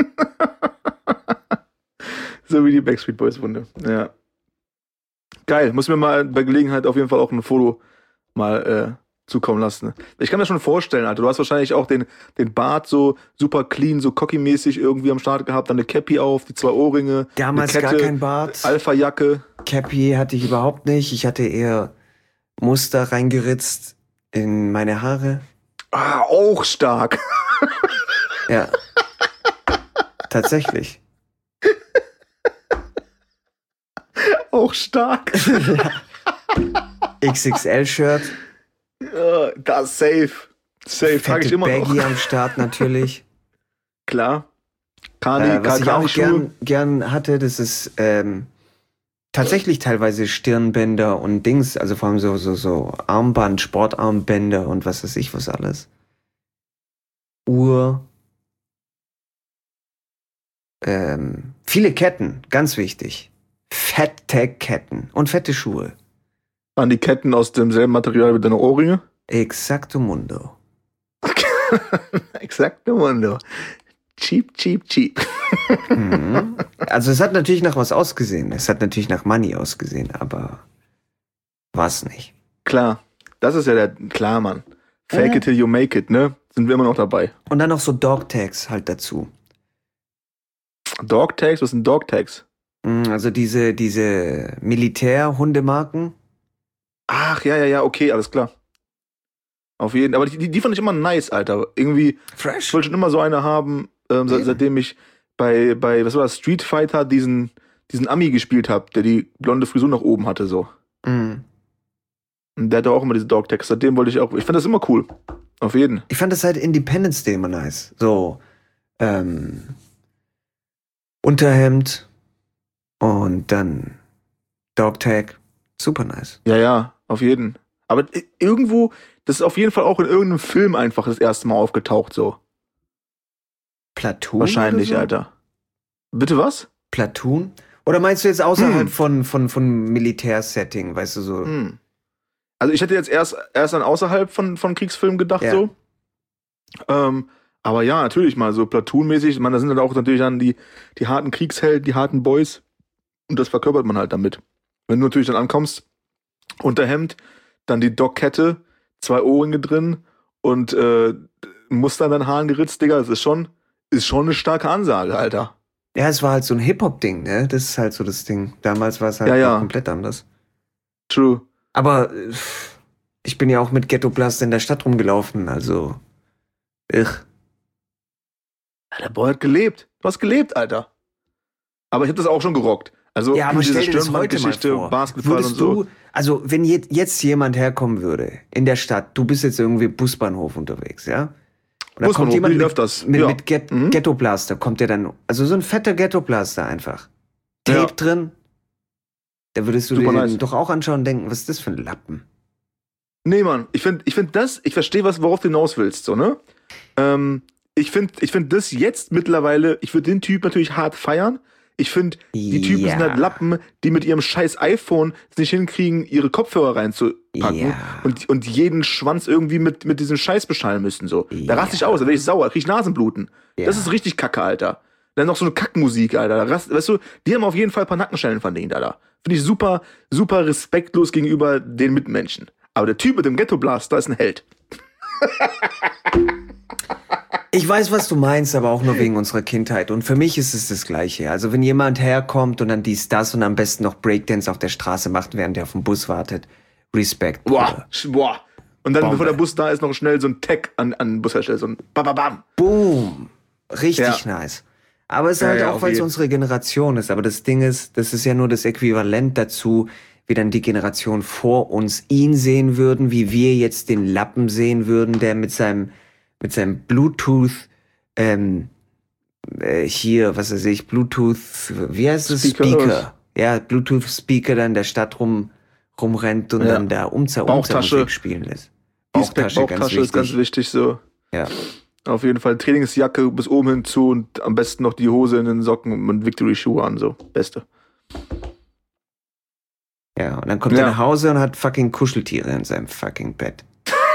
So wie die Backstreet Boys Wunde. Ja. Geil. Muss mir mal bei Gelegenheit auf jeden Fall auch ein Foto mal äh, zukommen lassen. Ich kann mir schon vorstellen, Alter. Du hast wahrscheinlich auch den, den Bart so super clean, so cocky-mäßig irgendwie am Start gehabt, dann eine Cappy auf, die zwei Ohrringe, Damals eine Kette, gar kein Bart. Alpha-Jacke. Cappy hatte ich überhaupt nicht. Ich hatte eher Muster reingeritzt in meine Haare. Ah, auch stark. Ja. Tatsächlich. Auch stark. X X L-Shirt. Ja, das safe. Safe. Trage ich Fette immer Baggy noch. am Start natürlich. Klar. Kani, Äh, was ich auch Kani-Schuhe. gern, gern hatte, das ist ähm, tatsächlich teilweise Stirnbänder und Dings, also vor allem so, so, so Armband, Sportarmbänder und was weiß ich was alles. Uhr. Ähm, viele Ketten, ganz wichtig. Fette Ketten und fette Schuhe. Waren die Ketten aus demselben Material wie deine Ohrringe? Exacto mundo. Exacto mundo. Cheap, cheap, cheap. Mhm. Also es hat natürlich nach was ausgesehen. Es hat natürlich nach Money ausgesehen, aber war es nicht. Klar, das ist ja der, klar, Mann. Fake Ja. it till you make it, ne? Sind wir immer noch dabei. Und dann noch so Dog-Tags halt dazu. Dog Tags, was sind Dog Tags? Mhm, also diese, diese Militär-Hundemarken. Ach, ja, ja, ja, okay, alles klar. Auf jeden Fall. Aber die, die fand ich immer nice, Alter. Irgendwie, Fresh. ich wollte schon immer so eine haben, ähm, seit, Ja. seitdem ich bei, bei, was war das, Street Fighter diesen, diesen Ami gespielt habe, der die blonde Frisur nach oben hatte, so. Mhm. Und der hatte auch immer diese Dog Tags. Seitdem wollte ich auch, ich fand das immer cool. Auf jeden. Ich fand das seit Independence Day immer nice. So, ähm, Unterhemd und dann Dog-Tag. Super nice. Ja, ja, auf jeden. Aber irgendwo, das ist auf jeden Fall auch in irgendeinem Film einfach das erste Mal aufgetaucht, so. Platoon? Wahrscheinlich, oder so? Alter. Bitte was? Platoon? Oder meinst du jetzt außerhalb Hm. von, von, von Militärsetting, weißt du so? Hm. Also ich hätte jetzt erst, erst an außerhalb von, von Kriegsfilmen gedacht, Ja. so. Ähm, aber ja, natürlich mal so Platoon-mäßig. Ich meine, da sind dann auch natürlich dann die, die harten Kriegshelden, die harten Boys. Und das verkörpert man halt damit. Wenn du natürlich dann ankommst, Unterhemd, dann die Dockkette, zwei Ohrringe drin und äh, Muster an deinen Haaren geritzt, Digga, das ist schon, ist schon eine starke Ansage, Alter. Ja, es war halt so ein Hip-Hop-Ding, ne? Das ist halt so das Ding. Damals war es halt Ja, ja. noch komplett anders. True. Aber äh, ich bin ja auch mit Ghetto Blast in der Stadt rumgelaufen, also. Ich. Ja, der Boy hat gelebt. Du hast gelebt, Alter. Aber ich hab das auch schon gerockt. Also Ja, aber diese stell dir das heute mal Stirnbandgeschichte, vor. Basketball Würdest und so. du, also wenn je, jetzt jemand herkommen würde in der Stadt, du bist jetzt irgendwie Busbahnhof unterwegs, ja? Und da Busbahnhof, kommt jemand bin ich mit, öfters, mit, ja. mit Get, Mhm. Ghetto Blaster, kommt der dann, also so ein fetter Ghetto Blaster einfach. Tape Ja. drin. Da würdest du Super dir nice. den doch auch anschauen und denken, was ist das für ein Lappen? Nee, Mann, ich finde ich find das, ich verstehe, was, worauf du hinaus willst, so, ne? Ähm, ich finde ich find das jetzt mittlerweile, ich würde den Typ natürlich hart feiern. Ich finde, die Typen Ja. sind halt Lappen, die mit ihrem scheiß iPhone es nicht hinkriegen, ihre Kopfhörer reinzupacken Ja. und, und jeden Schwanz irgendwie mit, mit diesem Scheiß beschallen müssen, so. Da raste ich Ja. aus, da werde ich sauer, da krieg ich Nasenbluten. Ja. Das ist richtig kacke, Alter. Dann noch so eine Kackmusik, Alter. Da rast, weißt du, die haben auf jeden Fall ein paar Nackenstellen verdient, Alter. Finde ich super, super respektlos gegenüber den Mitmenschen. Aber der Typ mit dem Ghetto Blaster ist ein Held. Ich weiß, was du meinst, aber auch nur wegen unserer Kindheit. Und für mich ist es das Gleiche. Also wenn jemand herkommt und dann dies, das und am besten noch Breakdance auf der Straße macht, während er auf den Bus wartet. Respekt. Boah, Bruder. sch- boah. Und dann, Bombe. bevor der Bus da ist, noch schnell so ein Tag an, an den Bushersteller. So ein Bababam. Boom. Richtig Ja. nice. Aber es ist Ja, halt ja, auch, auf weil es jeden. unsere Generation ist. Aber das Ding ist, das ist ja nur das Äquivalent dazu, wie dann die Generation vor uns ihn sehen würden, wie wir jetzt den Lappen sehen würden, der mit seinem, mit seinem Bluetooth, ähm, äh, hier, was weiß ich, Bluetooth, wie heißt es? Speaker. Speaker. Ja, Bluetooth-Speaker da in der Stadt rum, rumrennt und Ja. dann da Umza Bauchtasche. Musik spielen lässt. Bauchtasche, Bauchtasche ist ganz wichtig, so. Ja. Auf jeden Fall Trainingsjacke bis oben hinzu und am besten noch die Hose in den Socken und Victory-Schuhe an, so. Beste. Ja, und dann kommt Ja. er nach Hause und hat fucking Kuscheltiere in seinem fucking Bett.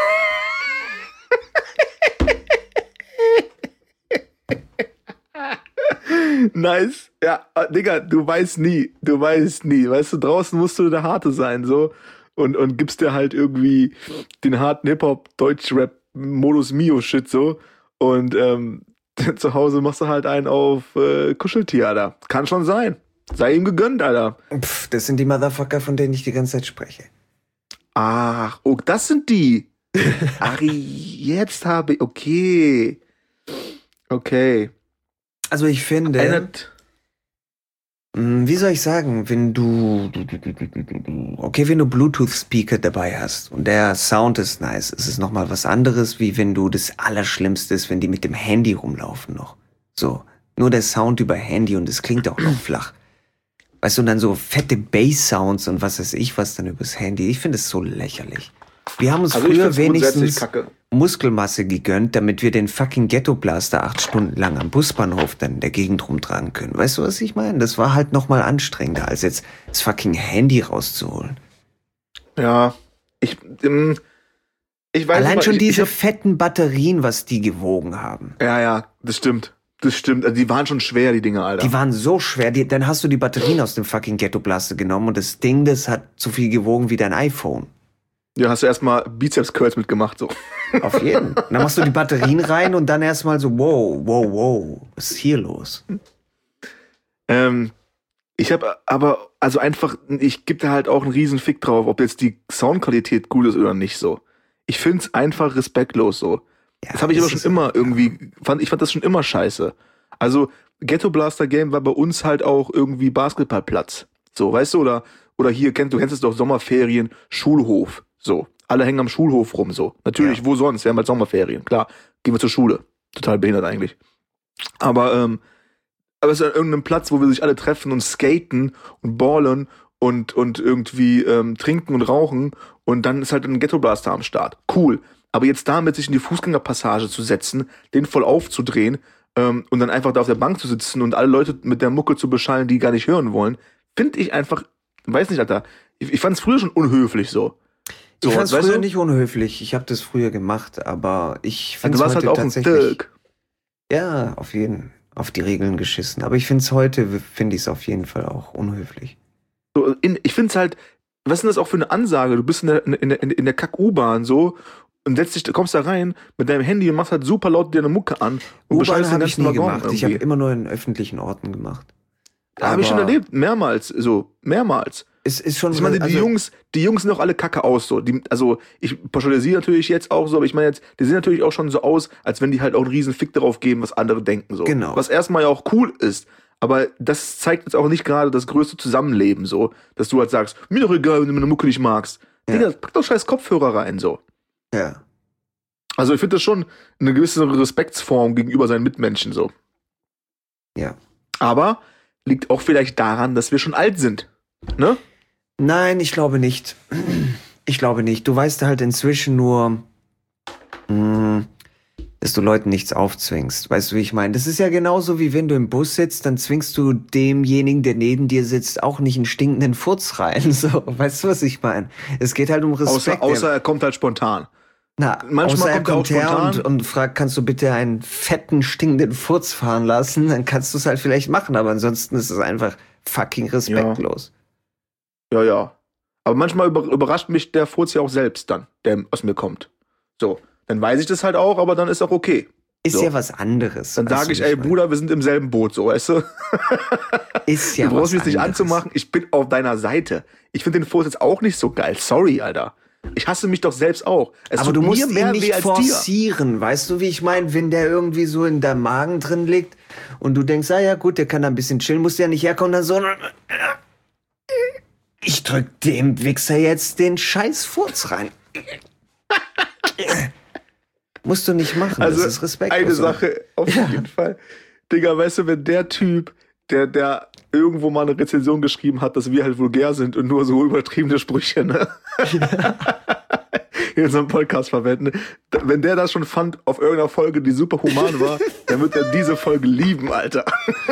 Nice. Ja, äh, Digga, du weißt nie. Du weißt nie. Weißt du, draußen musst du der Harte sein, so. Und, und gibst dir halt irgendwie den harten Hip-Hop, Deutsch-Rap, Modus Mio-Shit, so. Und ähm, zu Hause machst du halt einen auf äh, Kuscheltier, Alter. Kann schon sein. Sei ihm gegönnt, Alter. Pff, das sind die Motherfucker, von denen ich die ganze Zeit spreche. Ach, oh, das sind die. Ach, jetzt habe ich. Okay. Okay. Also ich finde, Erinnert. mh, wie soll ich sagen, wenn du, okay, wenn du Bluetooth-Speaker dabei hast und der Sound ist nice, ist es nochmal was anderes, wie wenn du das Allerschlimmste ist, wenn die mit dem Handy rumlaufen noch. So, nur der Sound über Handy und es klingt auch noch flach. Weißt du, und dann so fette Bass-Sounds und was weiß ich, was dann übers Handy. Ich finde es so lächerlich. Wir haben uns Also ich früher find's wenigstens grundsätzlich kacke. Muskelmasse gegönnt, damit wir den fucking Ghetto-Blaster acht Stunden lang am Busbahnhof dann in der Gegend rumtragen können. Weißt du, was ich meine? Das war halt nochmal anstrengender, als jetzt das fucking Handy rauszuholen. Ja, ich, ähm, ich weiß Allein aber, schon ich, diese ich hab, fetten Batterien, was die gewogen haben. Ja, ja, das stimmt. Das stimmt. Also die waren schon schwer, die Dinger, Alter. Die waren so schwer, die, dann hast du die Batterien aus dem fucking Ghetto-Blaster genommen und das Ding, das hat so viel gewogen wie dein iPhone. Ja, hast du erstmal Bizeps-Curls mitgemacht, so. Auf jeden. Dann machst du die Batterien rein und dann erstmal so, wow, wow, wow, was ist hier los? Ähm, ich habe aber, also einfach, ich gebe da halt auch einen riesen Fick drauf, ob jetzt die Soundqualität gut ist oder nicht, so. Ich find's einfach respektlos, so. Ja, das habe ich aber schon ist immer auch, irgendwie, fand, ich fand das schon immer scheiße. Also, Ghetto Blaster Game war bei uns halt auch irgendwie Basketballplatz. So, weißt du, oder, oder hier, kennst, du kennst es doch, Sommerferien, Schulhof, so. Alle hängen am Schulhof rum, so. Natürlich, Ja. wo sonst? Wir haben halt Sommerferien, klar. Gehen wir zur Schule. Total behindert eigentlich. Aber, ähm, aber es ist an irgendeinem Platz, wo wir sich alle treffen und skaten und ballen und, und irgendwie ähm, trinken und rauchen und dann ist halt ein Ghetto Blaster am Start. Cool. Aber jetzt damit sich in die Fußgängerpassage zu setzen, den voll aufzudrehen ähm, und dann einfach da auf der Bank zu sitzen und alle Leute mit der Mucke zu beschallen, die gar nicht hören wollen, finde ich einfach, weiß nicht, Alter, ich, ich fand es früher schon unhöflich so. so ich fand es weißt früher du? nicht unhöflich. Ich habe das früher gemacht, aber ich Also finde du es warst heute halt auch ein tatsächlich... Dirk. Ja, auf jeden auf die Regeln geschissen. Aber ich finde es heute, finde ich es auf jeden Fall auch unhöflich. So, in, ich finde es halt, was ist denn das auch für eine Ansage? Du bist in der, in der, in der Kack-U-Bahn so und setzt dich, kommst da rein mit deinem Handy und machst halt super laut dir eine Mucke an und U-Bahn beschallst den habe ich ganzen nie Waggon gemacht. Ich habe irgendwie. immer nur in öffentlichen Orten gemacht. Habe ich schon Aber erlebt, mehrmals, so, mehrmals. Es ist schon... Ich meine, die also- Jungs, die Jungs sehen auch alle kacke aus, so. Die, also, ich pauschalisiere natürlich jetzt auch so, aber ich meine jetzt, die sehen natürlich auch schon so aus, als wenn die halt auch einen riesen Fick darauf geben, was andere denken, so. Genau. Was erstmal ja auch cool ist. Aber das zeigt jetzt auch nicht gerade das größte Zusammenleben, so. Dass du halt sagst, mir doch egal, wenn du meine Mucke nicht magst. Ja. Digga, pack doch scheiß Kopfhörer rein, so. Ja. Also, ich finde das schon eine gewisse Respektsform gegenüber seinen Mitmenschen, so. Ja. Aber liegt auch vielleicht daran, dass wir schon alt sind. Ne? Nein, ich glaube nicht. Ich glaube nicht. Du weißt halt inzwischen nur, mh, dass du Leuten nichts aufzwingst. Weißt du, wie ich meine? Das ist ja genauso, wie wenn du im Bus sitzt, dann zwingst du demjenigen, der neben dir sitzt, auch nicht einen stinkenden Furz rein. So, weißt du, was ich meine? Es geht halt um Respekt. Außer, außer er kommt halt spontan. Na, manchmal außer er kommt er auch kommt her spontan. und, und fragt, kannst du bitte einen fetten, stinkenden Furz fahren lassen? Dann kannst du es halt vielleicht machen, aber ansonsten ist es einfach fucking respektlos. Ja, ja. Aber manchmal über, überrascht mich der Furz ja auch selbst dann, der aus mir kommt. So, dann weiß ich das halt auch, aber dann ist auch okay. Ist So. ja was anderes. Dann weißt sage du, ich, wie ey meine? Bruder, wir sind im selben Boot, so, weißt du? Ist ja du brauchst was mich nicht anderes. anzumachen, ich bin auf deiner Seite. Ich finde den Furz jetzt auch nicht so geil. Sorry, Alter. Ich hasse mich doch selbst auch. Es Aber tut du musst mir mehr ihn weh nicht als dir. forcieren, weißt du, wie ich meine? Wenn der irgendwie so in deinem Magen drin liegt und du denkst, ah ja gut, der kann da ein bisschen chillen, musst du ja nicht herkommen, dann so, ich drück dem Wichser jetzt den scheiß Furz rein. Musst du nicht machen, Also, das ist respektlos. eine Sache auf Ja. jeden Fall. Digga, weißt du, wenn der Typ, der, der irgendwo mal eine Rezension geschrieben hat, dass wir halt vulgär sind und nur so übertriebene Sprüche, ne? in unserem Podcast verwenden. Da- Wenn der das schon fand auf irgendeiner Folge, die super human war, dann wird er diese Folge lieben, Alter.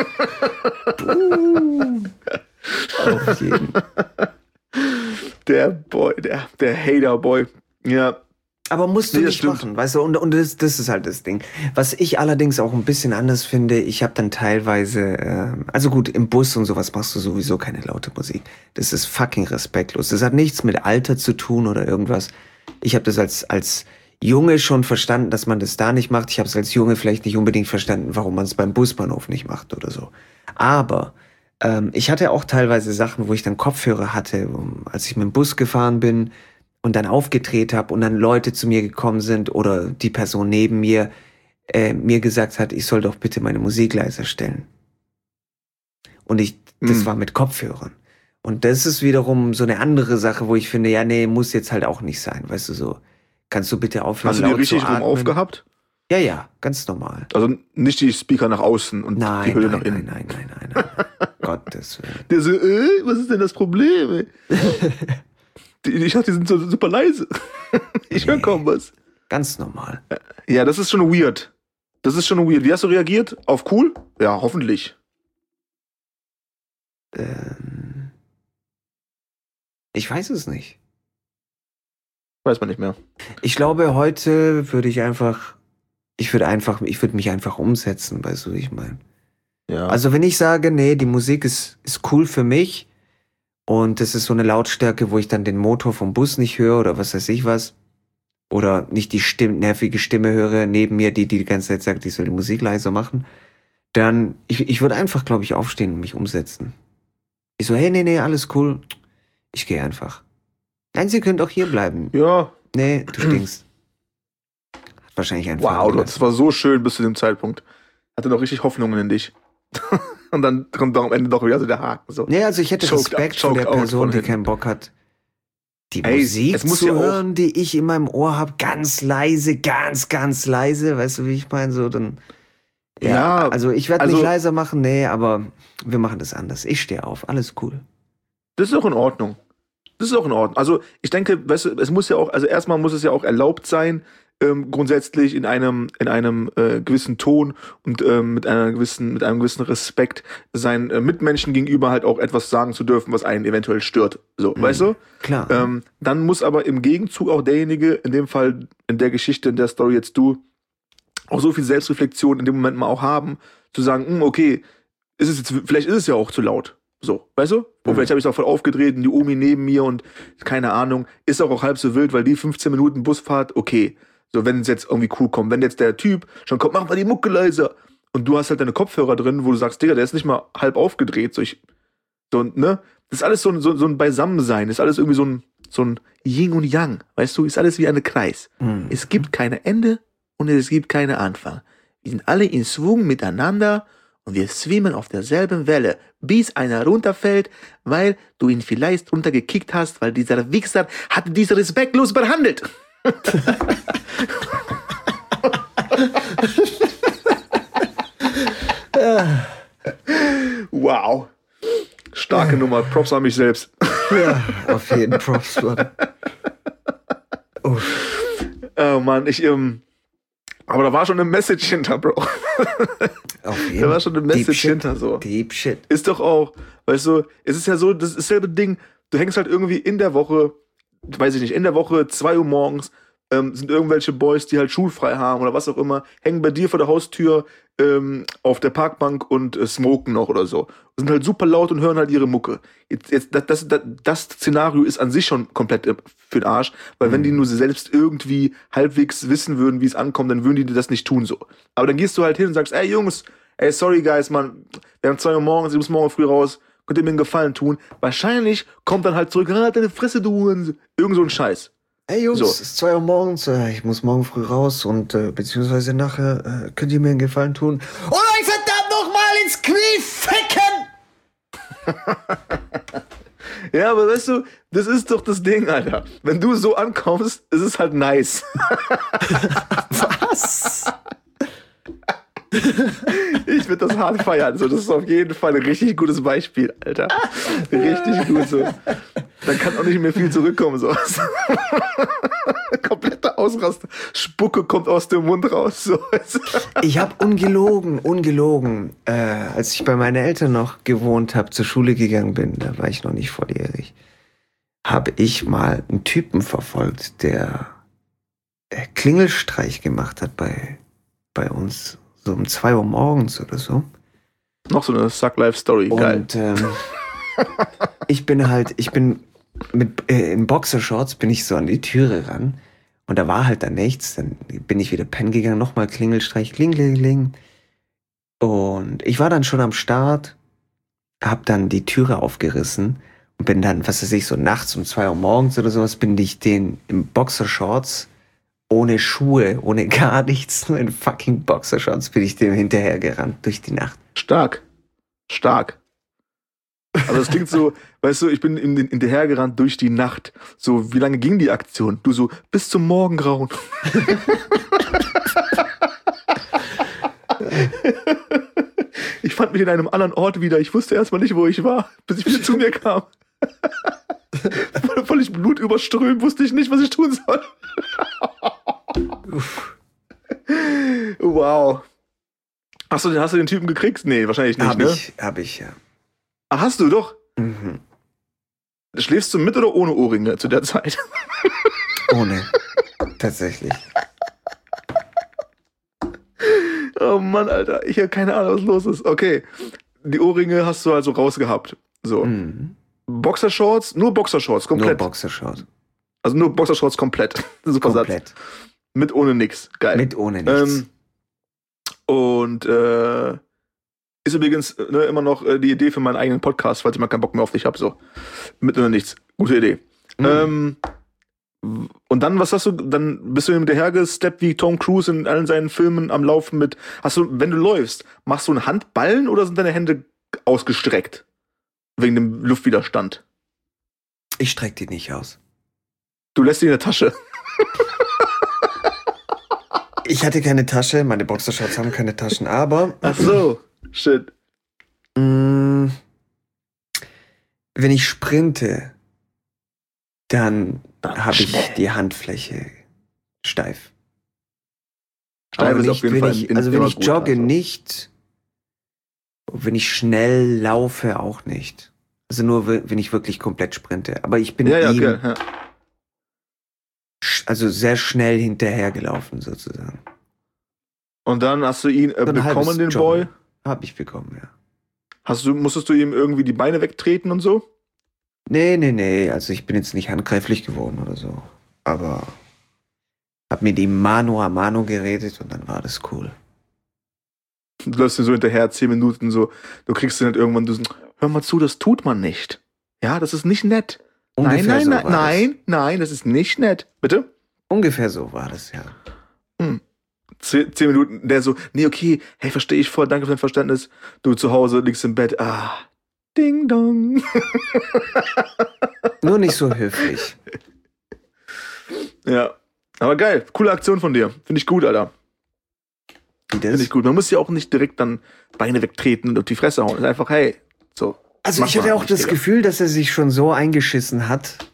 Auf jeden. Der Boy, der, der Hater-Boy. Ja. Aber musst du Nee, das nicht stimmt. machen, weißt du, und, und das, das ist halt das Ding. Was ich allerdings auch ein bisschen anders finde, ich habe dann teilweise, ähm, also gut, im Bus und sowas machst du sowieso keine laute Musik. Das ist fucking respektlos. Das hat nichts mit Alter zu tun oder irgendwas. Ich habe das als, als Junge schon verstanden, dass man das da nicht macht. Ich habe es als Junge vielleicht nicht unbedingt verstanden, warum man es beim Busbahnhof nicht macht oder so. Aber ähm, ich hatte auch teilweise Sachen, wo ich dann Kopfhörer hatte, um, als ich mit dem Bus gefahren bin und dann aufgedreht habe und dann Leute zu mir gekommen sind oder die Person neben mir äh, mir gesagt hat, ich soll doch bitte meine Musik leiser stellen. Und ich, das Mhm. war mit Kopfhörern. Und das ist wiederum so eine andere Sache, wo ich finde, ja, nee, muss jetzt halt auch nicht sein, weißt du, so. Kannst du bitte aufhören, Hast du die laut richtig zu rum atmen? aufgehabt? Ja, ja, ganz normal. Also nicht die Speaker nach außen und die Nein, Hülle nein, nach nein, innen. nein, nein, nein, nein, nein. Gottes Willen. Der so, äh, was ist denn das Problem, ey? die, ich dachte, die sind so super leise. ich höre kaum was. Ganz normal. Ja, das ist schon weird. Das ist schon weird. Wie hast du reagiert? Auf cool? Ja, hoffentlich. Ähm, ich weiß es nicht. Weiß man nicht mehr. Ich glaube, heute würde ich einfach, ich würde einfach, ich würde mich einfach umsetzen, weißt du, wie ich meine. Ja. Also wenn ich sage, nee, die Musik ist, ist cool für mich und das ist so eine Lautstärke, wo ich dann den Motor vom Bus nicht höre oder was weiß ich was, oder nicht die Stimm, nervige Stimme höre neben mir, die, die die ganze Zeit sagt, ich soll die Musik leiser machen, dann, ich, ich würde einfach, glaube ich, aufstehen und mich umsetzen. Ich so, hey, nee, nee, alles cool, ich gehe einfach. Nein, Sie können auch hier bleiben. Ja. Nee, du stinkst. Hat wahrscheinlich einfach. Wow, das war so schön bis zu dem Zeitpunkt. Hatte noch richtig Hoffnungen in dich. Und dann kommt doch am Ende doch wieder so der Haken. So. Nee, also ich hätte Choked Respekt up, vor der choked out Person, von die hinten. keinen Bock hat, die Ey, Musik es muss zu ja auch- hören, die ich in meinem Ohr habe, ganz leise, ganz, ganz leise. Weißt du, wie ich meine? So, dann. Ja, Ja, also ich werde also- nicht leiser machen, nee, aber wir machen das anders. Ich stehe auf, alles cool. Das ist auch in Ordnung. Das ist auch in Ordnung. Also ich denke, weißt du, es muss ja auch, also erstmal muss es ja auch erlaubt sein, ähm, grundsätzlich in einem in einem äh, gewissen Ton und ähm, mit einer gewissen mit einem gewissen Respekt seinen äh, Mitmenschen gegenüber halt auch etwas sagen zu dürfen, was einen eventuell stört. So, Mhm. weißt du? Klar. Ähm, dann muss aber im Gegenzug auch derjenige, in dem Fall in der Geschichte, in der Story jetzt du, auch so viel Selbstreflexion in dem Moment mal auch haben, zu sagen, hm, okay, ist es jetzt, vielleicht ist es ja auch zu laut. So, weißt du? Und Mhm. vielleicht habe ich es auch voll aufgedreht und die Omi neben mir und keine Ahnung, ist auch, auch halb so wild, weil die fünfzehn Minuten Busfahrt, okay. So, wenn es jetzt irgendwie cool kommt, wenn jetzt der Typ schon kommt, mach mal die Mucke leiser und du hast halt deine Kopfhörer drin, wo du sagst, Digga, der ist nicht mal halb aufgedreht, so ich, so, ne? Das ist alles so, ein- so, so ein Beisammensein, das ist alles irgendwie so ein, so ein Yin und Yang, weißt du? Ist alles wie ein Kreis. Mhm. Es gibt keine Ende und es gibt keine Anfang. Wir sind alle in Schwung miteinander und wir schwimmen auf derselben Welle, bis einer runterfällt, weil du ihn vielleicht runtergekickt hast, weil dieser Wichser hat dich respektlos behandelt. Wow. Starke Nummer. Props an mich selbst. Ja, auf jeden Props, Mann. Oh. Oh Mann, ich, ähm, aber da war schon eine Message hinter, Bro. Auf jeden Da war schon eine Deep Message Shit. hinter, so. Deep Shit. Ist doch auch, weißt du, es ist ja so, das ist dasselbe Ding, du hängst halt irgendwie in der Woche, weiß ich nicht, in der Woche zwei Uhr morgens, ähm, sind irgendwelche Boys, die halt schulfrei haben oder was auch immer, hängen bei dir vor der Haustür ähm, auf der Parkbank und äh, smoken noch oder so. Sind halt super laut und hören halt ihre Mucke. Jetzt, jetzt, das, das, das, das Szenario ist an sich schon komplett äh, für den Arsch, weil wenn die nur selbst irgendwie halbwegs wissen würden, wie es ankommt, dann würden die das nicht tun so. Aber dann gehst du halt hin und sagst, ey Jungs, ey sorry guys, man, wir haben zwei Uhr morgens, ich muss morgen früh raus, könnt ihr mir einen Gefallen tun? Wahrscheinlich kommt dann halt zurück, ah, deine Fresse, du Hurensohn. Irgend so ein Scheiß. Hey Jungs, So. es ist zwei Uhr morgens, äh, ich muss morgen früh raus und äh, beziehungsweise nachher äh, könnt ihr mir einen Gefallen tun und euch verdammt nochmal ins Knie ficken! Ja, aber weißt du, das ist doch das Ding, Alter. Wenn du so ankommst, ist es halt nice. Was? Ich würde das hart feiern. So, das ist auf jeden Fall ein richtig gutes Beispiel, Alter. Richtig gut so. Dann kann auch nicht mehr viel zurückkommen. So. Kompletter Ausraster. Spucke kommt aus dem Mund raus. So. Ich habe ungelogen, ungelogen, äh, als ich bei meinen Eltern noch gewohnt habe, zur Schule gegangen bin, da war ich noch nicht volljährig, habe ich mal einen Typen verfolgt, der äh, Klingelstreich gemacht hat bei, bei uns, so um zwei Uhr morgens oder so. Noch so eine Suck-Life-Story. Geil. Und ähm, ich bin halt, ich bin mit äh, in Boxershorts bin ich so an die Türe ran und da war halt dann nichts. Dann bin ich wieder pennen gegangen, nochmal Klingelstreich, kling, kling, kling. Und ich war dann schon am Start, hab dann die Türe aufgerissen und bin dann, was weiß ich, so nachts um zwei Uhr morgens oder sowas, bin ich den im Boxershorts ohne Schuhe, ohne gar nichts, nur in fucking Boxershorts bin ich dem hinterhergerannt durch die Nacht. Stark. Stark. Aber das klingt so, weißt du, ich bin in, in, hinterhergerannt durch die Nacht. So, wie lange ging die Aktion? Du so, bis zum Morgengrauen. Ich fand mich in einem anderen Ort wieder. Ich wusste erstmal nicht, wo ich war, bis ich wieder zu mir kam. Völlig blutüberströmt, wusste ich nicht, was ich tun soll. Wow. Hast du, hast du den Typen gekriegt? Nee, wahrscheinlich nicht, hab ne? ich, hab ich, ja. Ach, hast du doch. Mhm. Schläfst du mit oder ohne Ohrringe zu der Zeit? Ohne. Tatsächlich. Oh Mann, Alter. Ich habe keine Ahnung, was los ist. Okay. Die Ohrringe hast du also rausgehabt. So. Mhm. Boxershorts? Nur Boxershorts, komplett. Nur Boxershorts. Also nur Boxershorts komplett. Super Komplett. Satz. Mit ohne nix. Geil. Mit ohne nichts. Ähm, und äh, ist übrigens ne, immer noch äh, die Idee für meinen eigenen Podcast, falls ich mal keinen Bock mehr auf dich habe. So. Mit oder nichts. Gute Idee. Mhm. Ähm, und dann, was hast du, dann bist du hinterher gesteppt wie Tom Cruise in allen seinen Filmen am Laufen mit, hast du, wenn du läufst, machst du einen Handballen oder sind deine Hände ausgestreckt? Wegen dem Luftwiderstand. Ich streck die nicht aus. Du lässt die in der Tasche. Ich hatte keine Tasche, meine Boxershorts haben keine Taschen, aber Ach so, shit. mh, wenn ich sprinte, dann Dann habe ich schnell. die Handfläche steif. Steif Aber ist nicht, auf jeden wenn Fall ich, in- also wenn immer ich gut, jogge, also. nicht. Wenn ich schnell laufe, auch nicht. Also nur, wenn wenn ich wirklich komplett sprinte. Aber ich bin Ja, ja, ihm okay. Ja. sch- also sehr schnell hinterhergelaufen, sozusagen. Und dann hast du ihn äh, So ein halbes bekommen, den Joggen. Boy. Hab ich bekommen, ja. Hast du, musstest du ihm irgendwie die Beine wegtreten und so? Nee, nee, nee. Also ich bin jetzt nicht handgreiflich geworden oder so. Aber hab mit ihm Mano a Mano geredet und dann war das cool. Du läufst ihm so hinterher, zehn Minuten so, du kriegst ihn halt irgendwann, du so, hör mal zu, das tut man nicht. Ja, das ist nicht nett. Ungefähr nein, so nein, war nein, nein, nein, das ist nicht nett. Bitte? Das. Ungefähr so war das, ja. Zehn, zehn Minuten, der so, nee, okay, hey, verstehe ich voll, danke für dein Verständnis. Du zu Hause liegst im Bett, ah, ding dong. Nur nicht so höflich. Ja, aber geil, coole Aktion von dir. Finde ich gut, Alter. Wie Finde das? ich gut. Man muss ja auch nicht direkt dann Beine wegtreten und auf die Fresse hauen. Es ist einfach, hey, so. Also mach ich hatte mal auch nicht, das Digga. Gefühl, dass er sich schon so eingeschissen hat,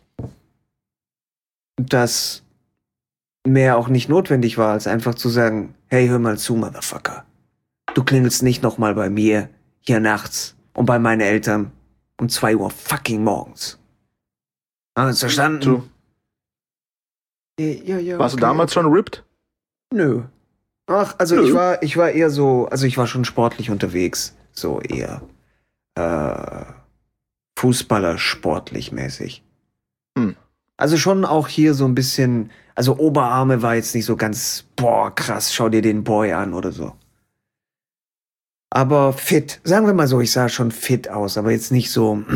dass mehr auch nicht notwendig war, als einfach zu sagen, hey, hör mal zu, Motherfucker. Du klingelst nicht nochmal bei mir hier nachts und bei meinen Eltern um zwei Uhr fucking morgens. Haben wir uns verstanden? So. Ja, ja, Warst okay. du damals schon ripped? Nö. Ach, also Nö. ich war, ich war eher so, also ich war schon sportlich unterwegs. So eher äh, Fußballer sportlich mäßig. Hm. Also schon auch hier so ein bisschen, also Oberarme war jetzt nicht so ganz, boah, krass, schau dir den Boy an oder so. Aber fit, sagen wir mal so, ich sah schon fit aus, aber jetzt nicht so,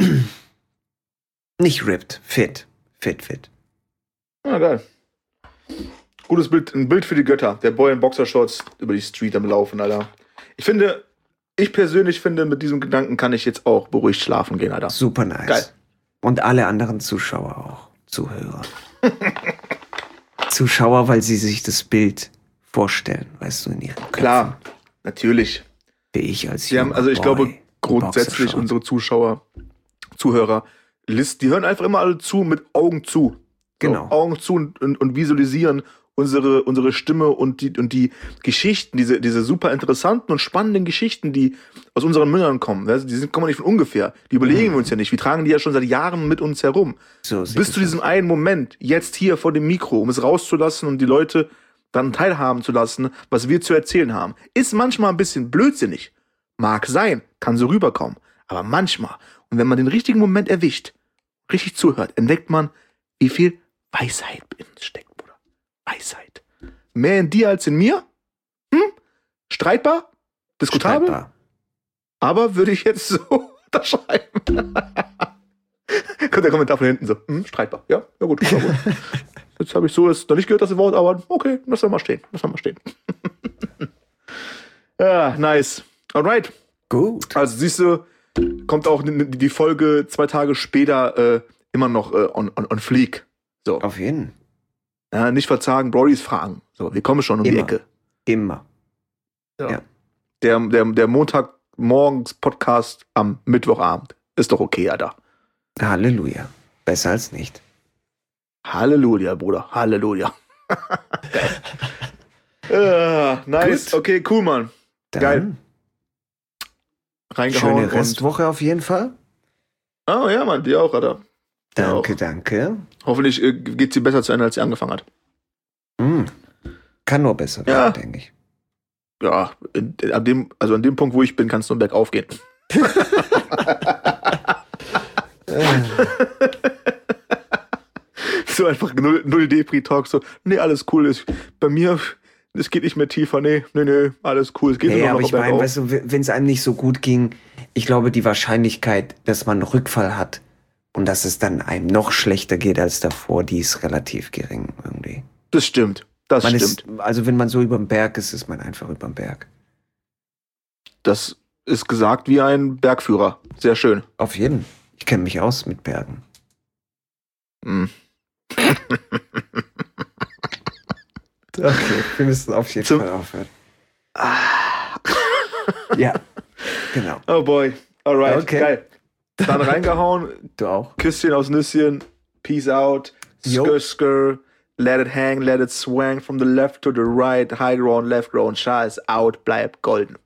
nicht ripped, fit, fit, fit. Ja, geil. Gutes Bild, ein Bild für die Götter. Der Boy in Boxershorts über die Street am Laufen, Alter. Ich finde, ich persönlich finde, mit diesem Gedanken kann ich jetzt auch beruhigt schlafen gehen, Alter. Super nice. Geil. Und alle anderen Zuschauer auch, Zuhörer. Zuschauer, weil sie sich das Bild vorstellen, weißt du, in ihren Köpfen. Klar, natürlich. Wie ich als Sie haben, junger also ich Boy glaube, im grundsätzlich Boxershort. unsere Zuschauer, Zuhörer, List, die hören einfach immer alle zu mit Augen zu. Genau. So, Augen zu und, und, und visualisieren unsere, unsere Stimme und die, und die Geschichten, diese, diese super interessanten und spannenden Geschichten, die aus unseren Mündern kommen. Weißt du, die sind, kommen nicht von ungefähr. Die überlegen wir uns ja nicht. Wir tragen die ja schon seit Jahren mit uns herum. So sieht Bis es zu diesem einen Moment, jetzt hier vor dem Mikro, um es rauszulassen und die Leute dann teilhaben zu lassen, was wir zu erzählen haben. Ist manchmal ein bisschen blödsinnig. Mag sein, kann so rüberkommen. Aber manchmal, und wenn man den richtigen Moment erwischt, richtig zuhört, entdeckt man, wie viel Weisheit in uns steckt, Bruder. Weisheit. Mehr in dir als in mir? Hm? Streitbar? Diskutabel? Streitbar. Aber würde ich jetzt so unterschreiben. Kommt der Kommentar von hinten so, hm, streitbar. Ja, ja gut, ja gut. Jetzt habe ich so es noch nicht gehört, das Wort, aber okay, lass mal stehen. Lass mal stehen. Ja, nice. Alright. Gut. Also siehst du, kommt auch die die Folge zwei Tage später äh, immer noch äh, on, on, on fleek. So. Auf jeden. Ja, nicht verzagen, Brodys fragen. So, wir kommen schon um die Immer. Ecke. Immer. Ja. Ja. Der, der, der Montag morgens Podcast am Mittwochabend. Ist doch okay, Alter. Halleluja. Besser als nicht. Halleluja, Bruder. Halleluja. uh, nice. Gut. Okay, cool, Mann. Dann geil. Reingehauen. Schöne Restwoche auf jeden Fall. Oh ja, Mann, dir auch, Alter. Dir danke, auch. danke. Hoffentlich äh, geht sie besser zu Ende, als sie angefangen hat. Mm. Kann nur besser ja. werden, denke ich. Ja, in, in, an dem, also an dem Punkt, wo ich bin, kann es nur bergauf gehen. So einfach null, null Depri-Talk, so, nee, alles cool ist. Bei mir, es geht nicht mehr tiefer, nee, nee, nee, alles cool. Es geht hey, immer noch aber ich meine, weißt du, wenn es einem nicht so gut ging, ich glaube, die Wahrscheinlichkeit, dass man einen Rückfall hat und dass es dann einem noch schlechter geht als davor, die ist relativ gering irgendwie. Das stimmt, das man stimmt. Ist, also wenn man so über den Berg ist, ist man einfach über den Berg. Das ist gesagt wie ein Bergführer. Sehr schön. Auf jeden. Ich kenne mich aus mit Bergen. Mm. Okay, wir müssen auf jeden Zum Fall aufhören. Ja, genau. Oh boy. Alright, okay. Geil. Dann reingehauen. Du auch. Küsschen aus Nüsschen. Peace out. Skr, skr. Let it hang, let it swang from the left to the right. High ground, left ground. Scheiß out, bleib golden.